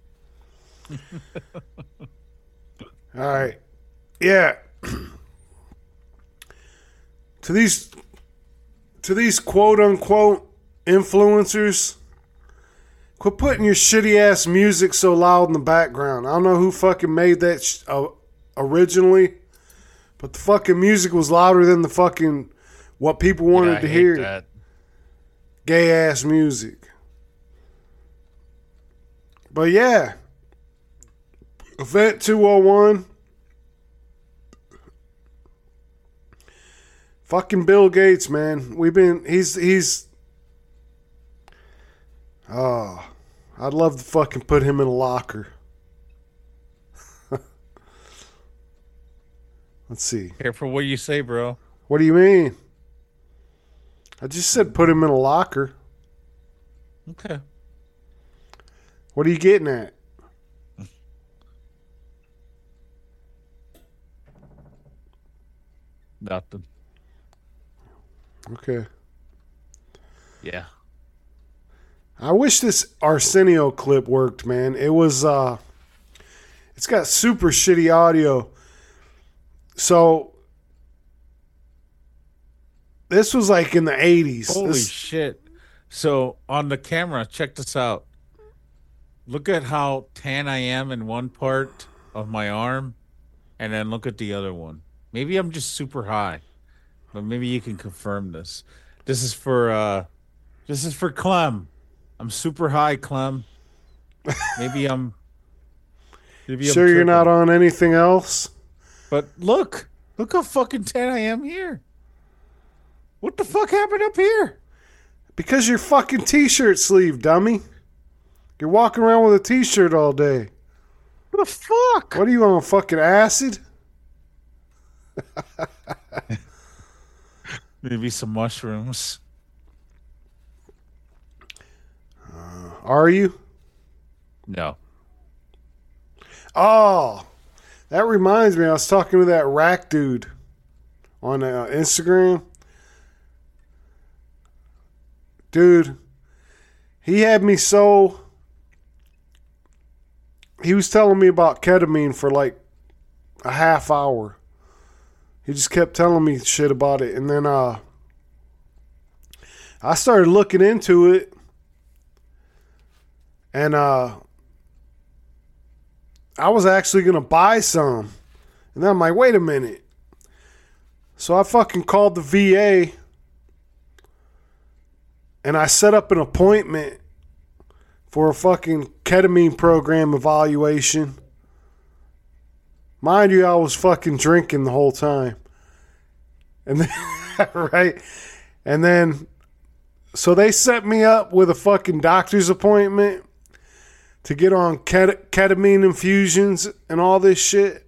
All right. Yeah. To these quote unquote influencers, quit putting your shitty ass music so loud in the background. I don't know who fucking made that originally, but the fucking music was louder than the fucking what people wanted to hear. That. Gay ass music. But yeah. Event 201. Fucking Bill Gates, man. He's I'd love to fucking put him in a locker. Let's see. Careful what you say, bro. What do you mean? I just said put him in a locker. Okay. What are you getting at? Nothing. Okay. Yeah. I wish this Arsenio clip worked, man. It was it's got super shitty audio. So this was like in the 80s. Holy shit. So on the camera, check this out. Look at how tan I am in one part of my arm, and then look at the other one. Maybe I'm just super high, but maybe you can confirm this. This is for Clem. I'm super high, Clem. Maybe I'm sure you're tripping. not on anything else? But look how fucking tan I am here. What the fuck happened up here? Because your fucking t-shirt sleeve, dummy. You're walking around with a t-shirt all day. What the fuck? What are you on, fucking acid? Maybe some mushrooms. Are you? No. Oh, that reminds me. I was talking to that rack dude on Instagram. Dude, he had me so... He was telling me about ketamine for like a half hour. He just kept telling me shit about it. And then I started looking into it. And I was actually going to buy some. And then I'm like, wait a minute. So I fucking called the VA. And I set up an appointment for a fucking ketamine program evaluation. Mind you, I was fucking drinking the whole time. And then, right? And then, so they set me up with a fucking doctor's appointment to get on ketamine infusions and all this shit.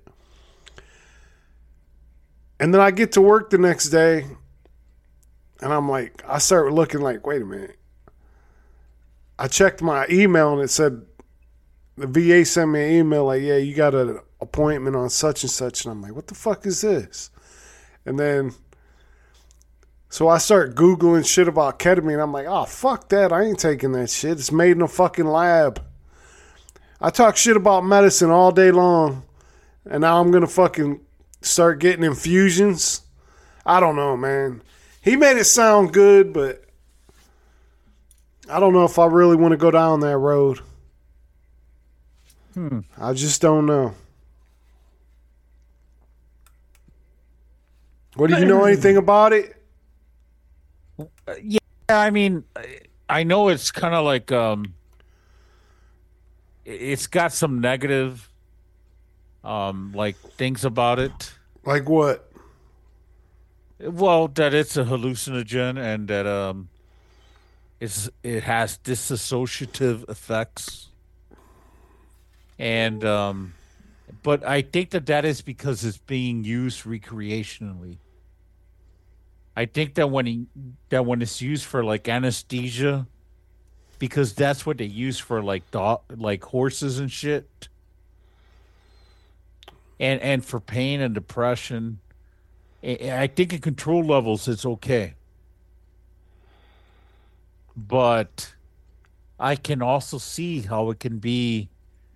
And then I get to work the next day, and I'm like, I start looking like, wait a minute. I checked my email, and it said, the VA sent me an email like, yeah, you got an appointment on such and such. And I'm like, what the fuck is this? And then, so I start Googling shit about ketamine. I'm like, oh, fuck that. I ain't taking that shit. It's made in a fucking lab. I talk shit about medicine all day long, and now I'm going to fucking start getting infusions. I don't know, man. He made it sound good, but I don't know if I really want to go down that road. I just don't know. What, do you know anything about it? Yeah, I mean, I know it's kind of like it's got some negative like things about it. Like what? Well, that it's a hallucinogen and that it has dissociative effects. And but I think that is because it's being used recreationally. I think that when it's used for like anesthesia, because that's what they use for like horses and shit, and for pain and depression. I think in control levels it's okay, but I can also see how it can be.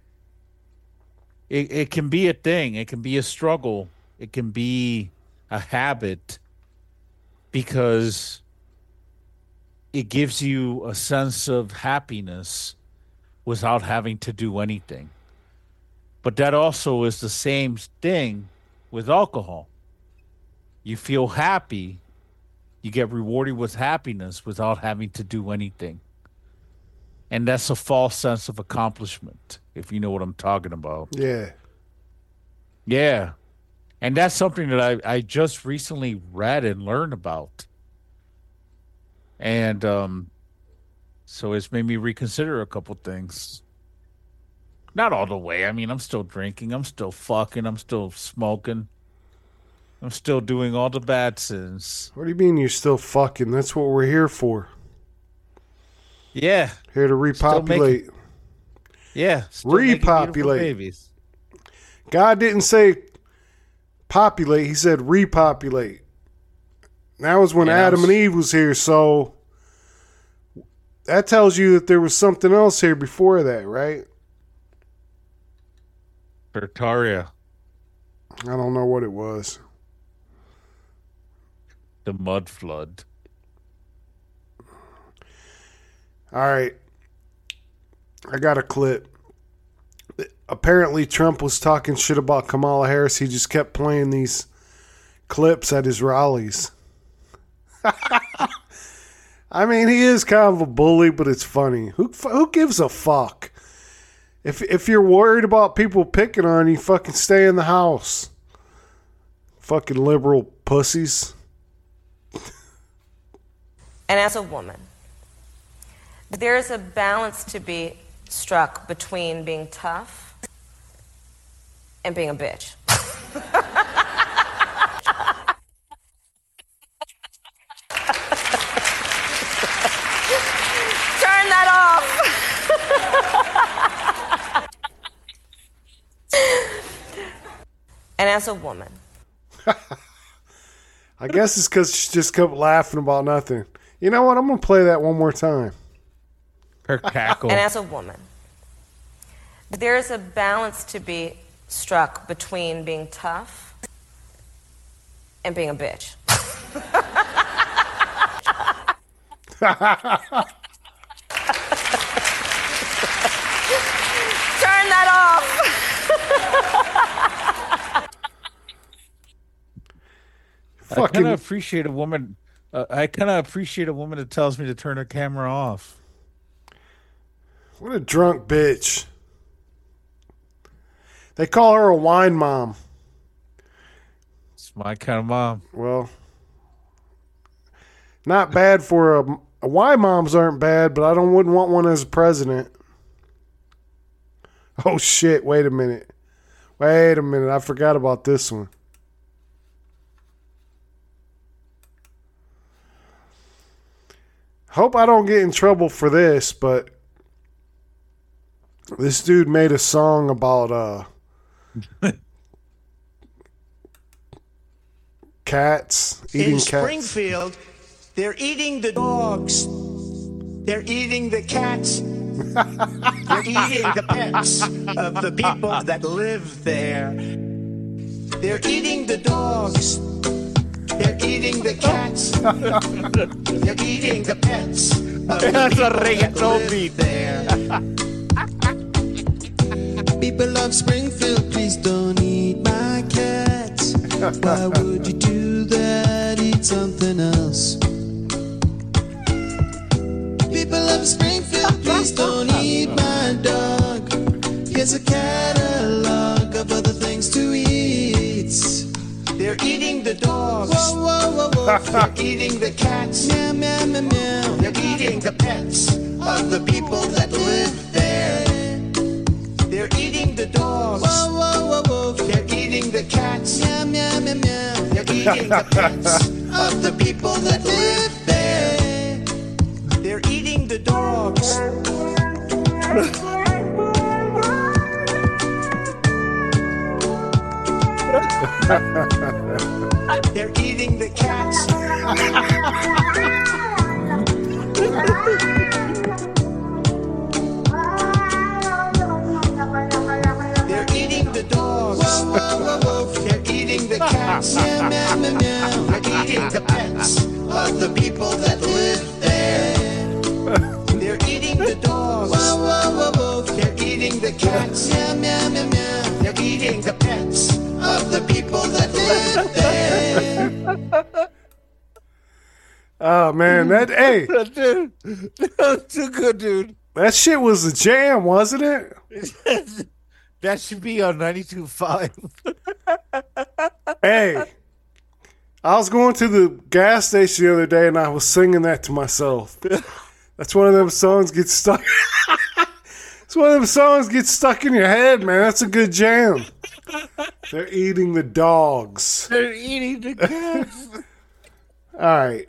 It can be a thing. It can be a struggle. It can be a habit, because it gives you a sense of happiness without having to do anything. But that also is the same thing with alcohol. You feel happy, you get rewarded with happiness without having to do anything. And that's a false sense of accomplishment, if you know what I'm talking about. Yeah. Yeah. And that's something that I just recently read and learned about. And so it's made me reconsider a couple things. Not all the way. I mean, I'm still drinking. I'm still fucking. I'm still smoking. I'm still doing all the bad sins. What do you mean you're still fucking? That's what we're here for. Yeah. Here to repopulate. Repopulate. Babies. God didn't say populate. He said repopulate. That was when Adam and Eve was here. So that tells you that there was something else here before that, right? Tartaria. I don't know what it was. The mud flood. All right. I got a clip. Apparently Trump was talking shit about Kamala Harris. He just kept playing these clips at his rallies. I mean, he is kind of a bully, but it's funny. Who gives a fuck? If you're worried about people picking on you, fucking stay in the house. Fucking liberal pussies. And as a woman, there is a balance to be struck between being tough and being a bitch. Turn that off. And as a woman, I guess it's because she just kept laughing about nothing. You know what? I'm going to play that one more time. Her cackle. And as a woman, there is a balance to be struck between being tough and being a bitch. Turn that off. I kind of appreciate a woman. I kind of appreciate a woman that tells me to turn her camera off. What a drunk bitch. They call her a wine mom. It's my kind of mom. Well, Not bad for why moms aren't bad, but wouldn't want one as a president. Oh shit! Wait a minute. I forgot about this one. Hope I don't get in trouble for this, but this dude made a song about cats eating in cats. Springfield, they're eating the dogs. They're eating the cats. They're eating the pets of the people that live there. They're eating the dogs. They're eating the cats. They're eating the pets of the people that live there. People of Springfield, please don't eat my cats. Why would you do that? Eat something else. People of Springfield, please don't eat my dog. Here's a catalog of other things to eat. They're eating the dogs. Whoa, whoa, whoa, whoa. They're eating the cats. Meow, meow, meow, meow. They're eating the pets of the people that live there. They're eating the dogs. Whoa, whoa, whoa, whoa. They're eating the cats. Meow, meow, meow, meow. They're eating the pets of the people that live there. They're eating the dogs. They're eating the cats. They're eating the dogs. Whoa, whoa, whoa, whoa. They're eating the cats. Meow, meow, meow, meow. They're eating the pets of the people that live there. They're eating the dogs. Whoa, whoa, whoa, whoa. They're eating the cats. Meow, meow, meow, meow. They're eating the pets of the people that live there. Oh man, hey, Dude, that was too good, dude. that shit was a jam, wasn't it? That should be on 92.5. Hey, I was going to the gas station the other day and I was singing that to myself. That's one of them songs gets stuck. It's one of them songs gets stuck in your head, man. That's a good jam. They're eating the dogs. They're eating the cats. All right.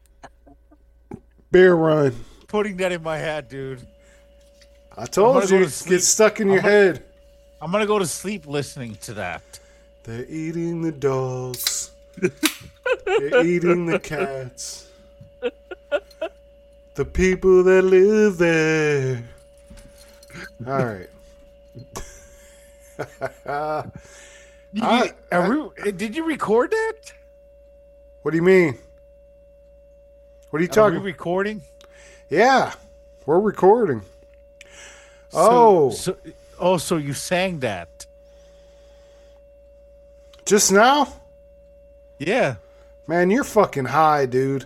Beer run. Putting that in my head, dude. I told you, it gets stuck in your head. I'm going to go to sleep listening to that. They're eating the dogs. They're eating the cats. The people that live there. All right. Did you record that? What do you mean? What are you talking? Are we recording? Yeah, we're recording. So you sang that just now? Yeah. Man, you're fucking high, dude.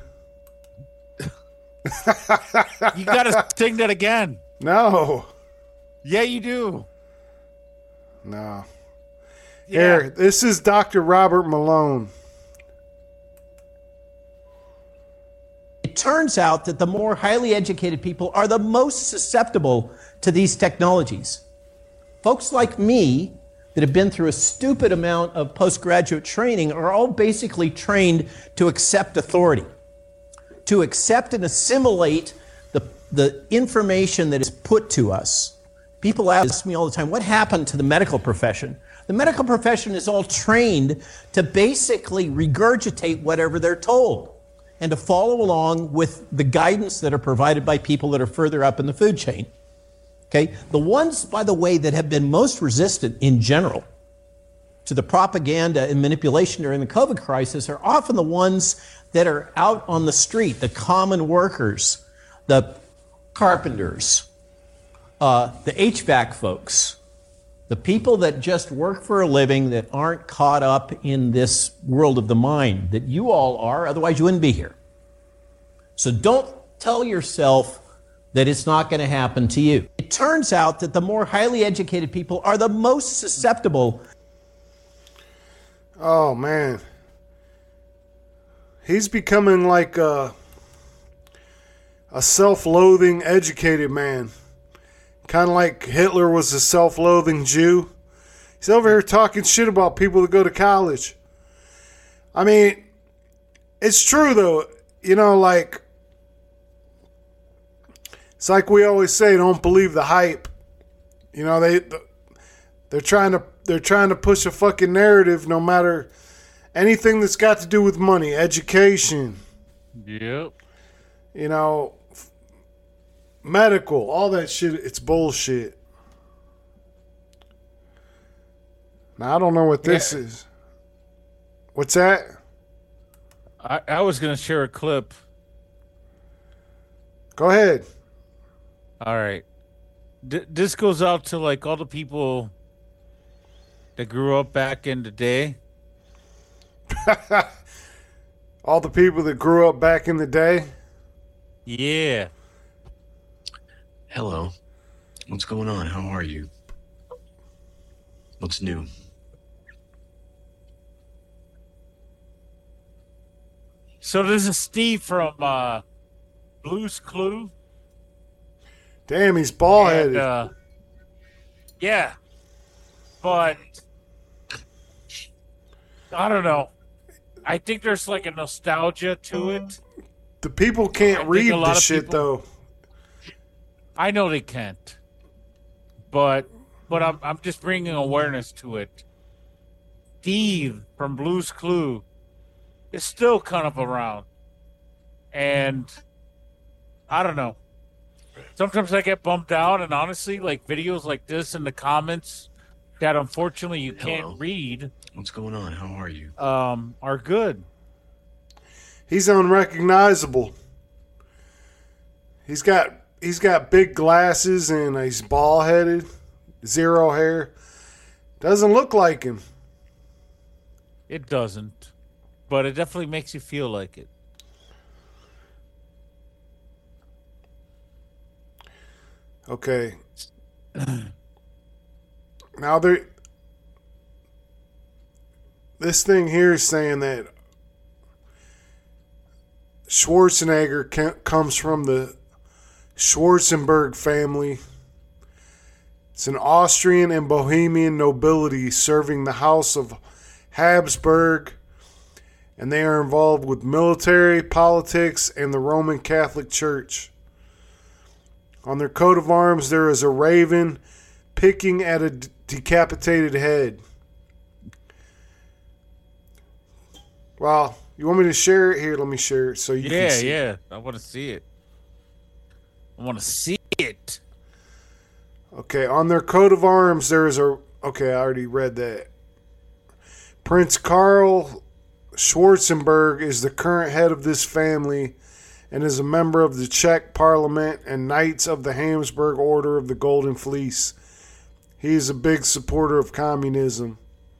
You gotta sing that again. No. Yeah, you do. No. Yeah. Here, this is Dr. Robert Malone. It turns out that the more highly educated people are the most susceptible to these technologies. Folks like me that have been through a stupid amount of postgraduate training are all basically trained to accept authority, to accept and assimilate the information that is put to us. People ask me all the time, what happened to the medical profession? The medical profession is all trained to basically regurgitate whatever they're told and to follow along with the guidance that are provided by people that are further up in the food chain. Okay? The ones, by the way, that have been most resistant in general to the propaganda and manipulation during the COVID crisis are often the ones that are out on the street, the common workers, the carpenters, the HVAC folks, the people that just work for a living that aren't caught up in this world of the mind that you all are, otherwise you wouldn't be here. So don't tell yourself that it's not going to happen to you. It turns out that the more highly educated people are the most susceptible. Oh, man. He's becoming like a self-loathing, educated man. Kind of like Hitler was a self-loathing Jew. He's over here talking shit about people that go to college. I mean, it's true though. You know, like, it's like we always say, don't believe the hype. You know, they're trying to push a fucking narrative, no matter anything that's got to do with money, education. Yep. You know, medical, all that shit. It's bullshit. Now I don't know what this is. What's that? I was gonna share a clip. Go ahead. All right. This goes out to like all the people that grew up back in the day. All the people that grew up back in the day? Yeah. Hello. What's going on? How are you? What's new? So this is Steve from Blue's Clue. Damn, he's bald-headed. Yeah. But I don't know. I think there's like a nostalgia to it. The people can't read the shit, though. I know they can't. But I'm just bringing awareness to it. Steve from Blue's Clue is still kind of around. And I don't know. Sometimes I get bummed out, and honestly, like videos like this in the comments that unfortunately you can't read. What's going on? How are you? Are good. He's unrecognizable. He's got big glasses and he's bald headed, zero hair. Doesn't look like him. It doesn't, but it definitely makes you feel like it. Okay. Now this thing here is saying that Schwarzenegger comes from the Schwarzenberg family. It's an Austrian and Bohemian nobility serving the House of Habsburg, and they are involved with military, politics, and the Roman Catholic Church. On their coat of arms, there is a raven picking at a decapitated head. Well, you want me to share it? Here, let me share it so you can see. Yeah, I want to see it. I want to see it. Okay, on their coat of arms, there is a... Okay, I already read that. Prince Karl Schwarzenberg is the current head of this family and is a member of the Czech Parliament and Knights of the Habsburg Order of the Golden Fleece. He is a big supporter of communism.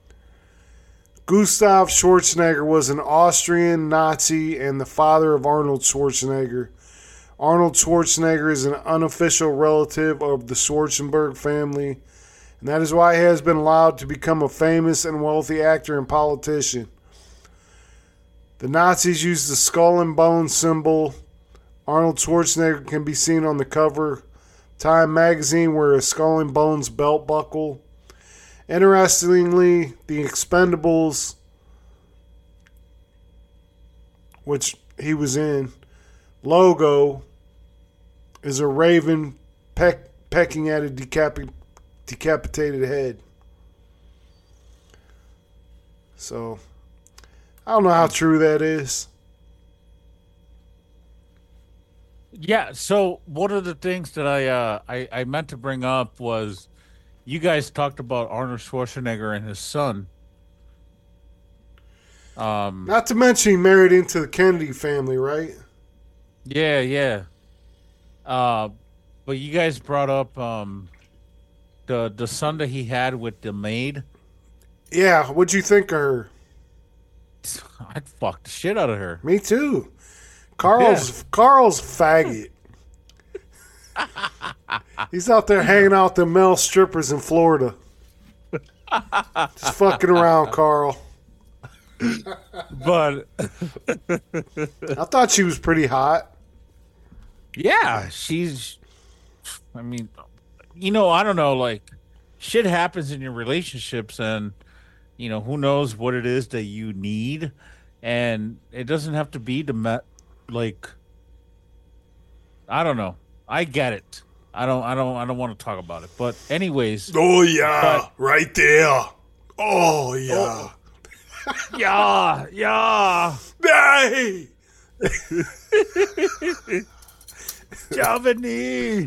Gustav Schwarzenegger was an Austrian Nazi and the father of Arnold Schwarzenegger. Arnold Schwarzenegger is an unofficial relative of the Schwarzenberg family, and that is why he has been allowed to become a famous and wealthy actor and politician. The Nazis used the skull and bone symbol. Arnold Schwarzenegger can be seen on the cover. Time magazine wear a skull and bones belt buckle. Interestingly, the Expendables, which he was in, logo is a raven pecking at a decapitated head. So, I don't know how true that is. Yeah, so one of the things that I meant to bring up was you guys talked about Arnold Schwarzenegger and his son. Not to mention he married into the Kennedy family, right? Yeah. But you guys brought up the son that he had with the maid. Yeah, what'd you think of her? I'd fuck the shit out of her. Me too. Carl's faggot. He's out there hanging out with the male strippers in Florida. Just fucking around, Carl. But I thought she was pretty hot. Yeah, she's. I mean, I don't know. Like, shit happens in your relationships, and who knows what it is that you need, and it doesn't have to be like. I don't know. I get it. I don't want to talk about it. But anyways. Oh yeah, right there. Oh yeah. Yeah. Hey. Javani.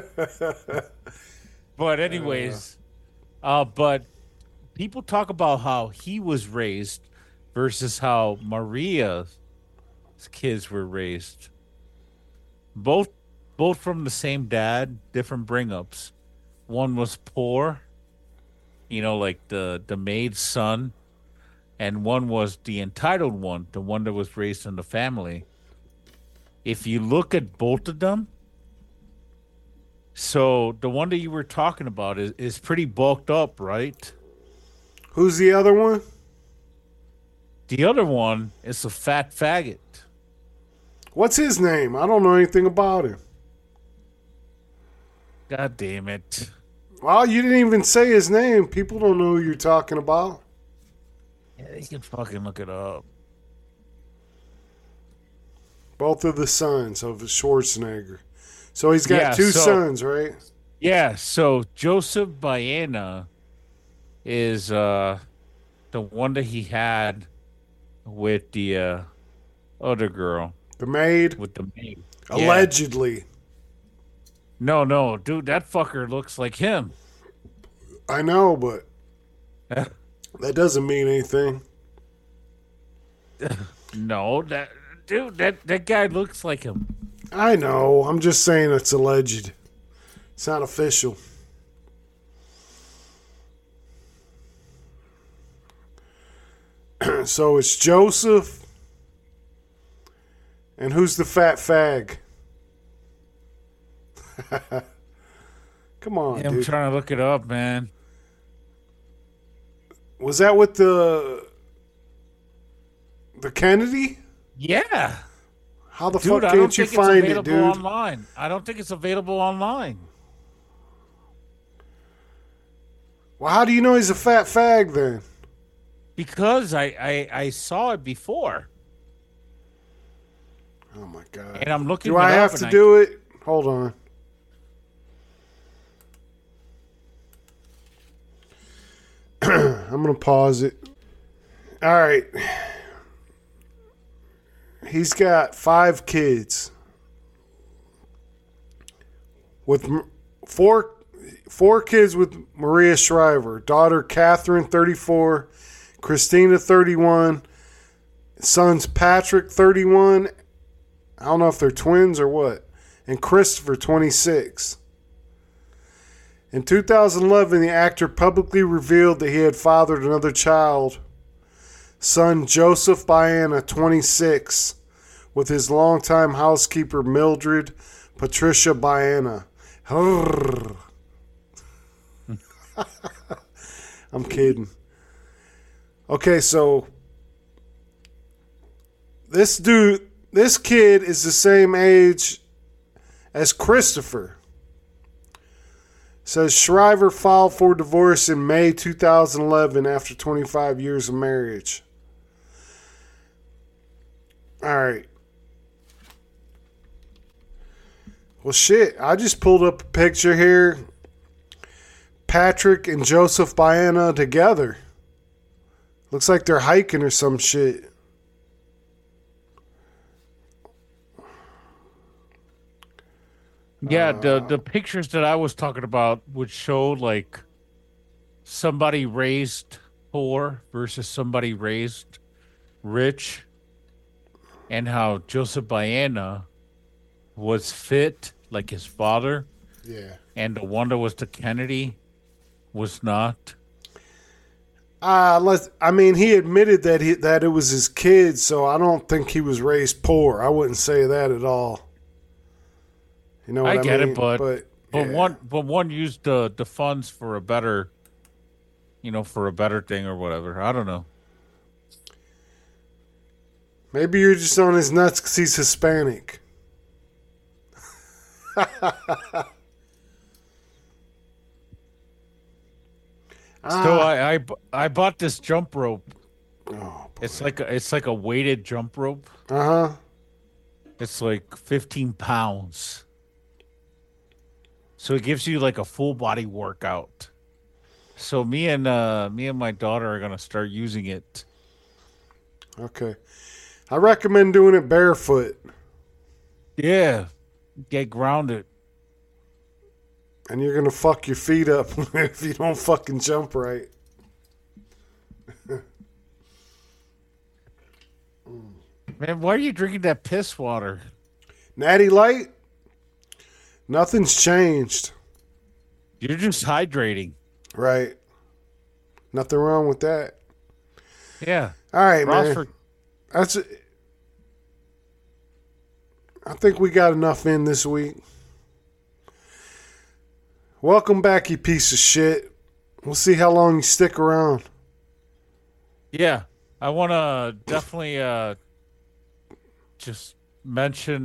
But anyways, but people talk about how he was raised versus how Maria's kids were raised. Both from the same dad, different bring-ups. One was poor, like the maid's son, and one was the entitled one, the one that was raised in the family. If you look at both of them, so the one that you were talking about is pretty bulked up, right? Who's the other one? The other one is a fat faggot. What's his name? I don't know anything about him. God damn it. Well, you didn't even say his name. People don't know who you're talking about. Yeah, they can fucking look it up. Both of the sons of Schwarzenegger. So he's got two sons, right? Yeah, so Joseph Baena is the one that he had with the other girl. The maid? With the maid. Allegedly. Yeah. No, dude, that fucker looks like him. I know, but that doesn't mean anything. No, that guy looks like him. I know. I'm just saying it's alleged. It's not official. So it's Joseph. And who's the fat fag? Come on, yeah, I'm dude. trying to look it up, man. Was that with the Kennedy? Yeah. How the fuck can't you find it, dude? Online. I don't think it's available online. Well, how do you know he's a fat fag then? Because I saw it before. Oh my god! And I'm looking. Do I have to do it? Hold on. I'm gonna pause it. All right. He's got 5 kids with four kids with Maria Shriver. Daughter Catherine, 34. Christina, 31. Sons Patrick, 31. I don't know if they're twins or what. And Christopher, 26. In 2011, the actor publicly revealed that he had fathered another child, son Joseph Baena, 26, with his longtime housekeeper Mildred Patricia Baena. I'm kidding. Okay, so this kid is the same age as Christopher. Says Shriver filed for divorce in May 2011 after 25 years of marriage. All right. Well, shit. I just pulled up a picture here. Patrick and Joseph Baena together. Looks like they're hiking or some shit. Yeah, the pictures that I was talking about would show like somebody raised poor versus somebody raised rich, and how Joseph Baena was fit like his father. Yeah. And the one that was the Kennedy was not. I mean, he admitted that it was his kid, so I don't think he was raised poor. I wouldn't say that at all. You know what I get mean? it, but one used the funds for a better, for a better thing or whatever. I don't know. Maybe you're just on his nuts because he's Hispanic. So I bought this jump rope. Oh, it's like a weighted jump rope. Uh-huh. It's like 15 pounds. So it gives you like a full body workout. So me and my daughter are gonna start using it. Okay. I recommend doing it barefoot. Yeah. Get grounded. And you're gonna fuck your feet up if you don't fucking jump right. Man, why are you drinking that piss water? Natty Light? Nothing's changed. You're just hydrating. Right. Nothing wrong with that. Yeah. All right, man. That's it. I think we got enough in this week. Welcome back, you piece of shit. We'll see how long you stick around. Yeah. I want to definitely just mention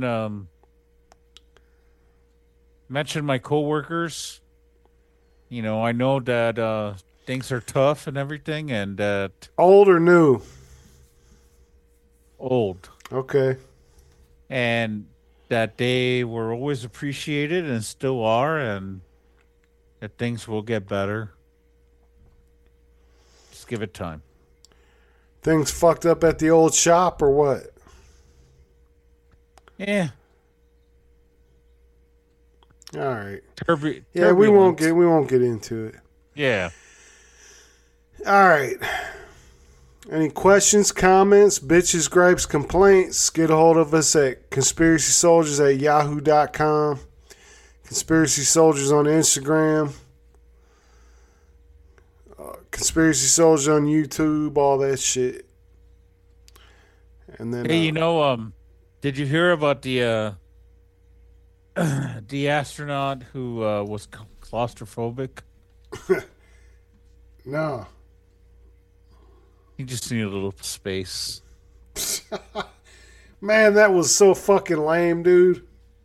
my coworkers. You know, I know that things are tough and everything, and that old or new? Old. Okay. And that they were always appreciated and still are, and that things will get better. Just give it time. Things fucked up at the old shop or what? Yeah. All right. Yeah, we won't get into it. Yeah. All right. Any questions, comments, bitches, gripes, complaints? Get a hold of us at conspiracysoldiers@yahoo.com. Conspiracy Soldiers on Instagram. Conspiracy Soldiers on YouTube, all that shit. And then hey, did you hear about the astronaut who was claustrophobic? No. He just needed a little space. Man, that was so fucking lame, dude.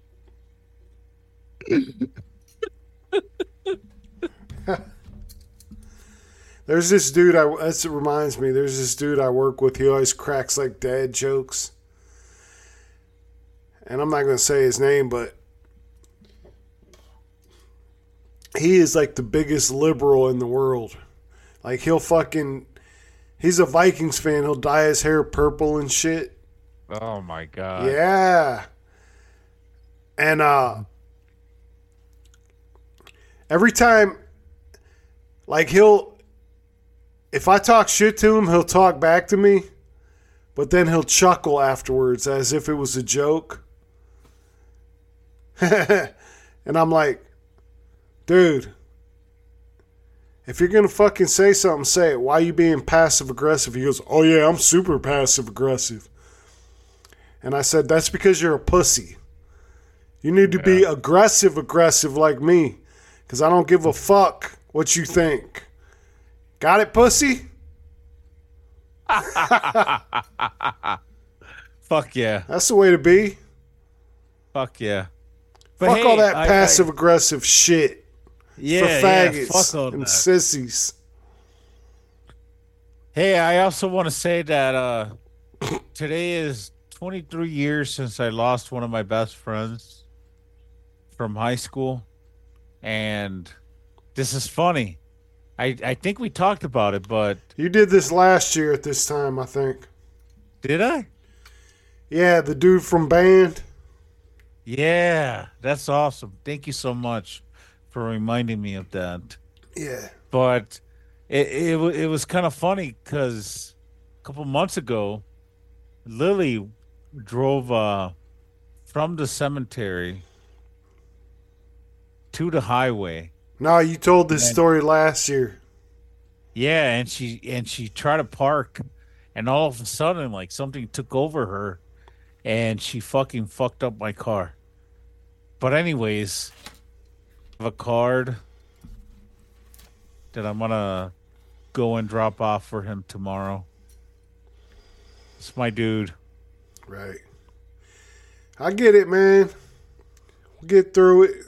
There's this dude, that reminds me, there's this dude I work with. He always cracks like dad jokes. And I'm not going to say his name, but he is like the biggest liberal in the world. Like he's a Vikings fan. He'll dye his hair purple and shit. Oh my God. Yeah. And every time, like if I talk shit to him, he'll talk back to me, but then he'll chuckle afterwards as if it was a joke. And I'm like, dude, if you're going to fucking say something, say it. Why are you being passive aggressive? He goes, oh yeah, I'm super passive aggressive. And I said, that's because you're a pussy. You need to be aggressive like me, because I don't give a fuck what you think. Got it, pussy? Fuck yeah. That's the way to be. Fuck yeah. But fuck all that passive-aggressive shit. Yeah, for faggots fuck all and that. sissies. Hey, I also want to say that today is 23 years since I lost one of my best friends from high school. And this is funny. I think we talked about it, but... You did this last year at this time, I think. Did I? Yeah, the dude from band. Yeah, that's awesome. Thank you so much for reminding me of that. Yeah. But it was kind of funny because a couple months ago, Lily drove from the cemetery to the highway. No, you told this story last year. Yeah, and she tried to park, and all of a sudden, like, something took over her, and she fucking fucked up my car. But anyways, I have a card that I'm gonna go and drop off for him tomorrow. It's my dude. Right. I get it, man. We'll get through it.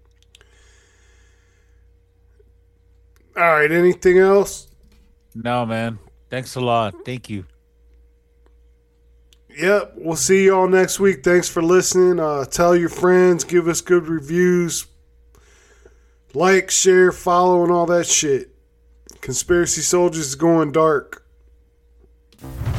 All right, anything else? No, man. Thanks a lot. Thank you. Yep, we'll see you all next week. Thanks for listening. Tell your friends, give us good reviews. Like, share, follow, and all that shit. Conspiracy Soldiers is going dark.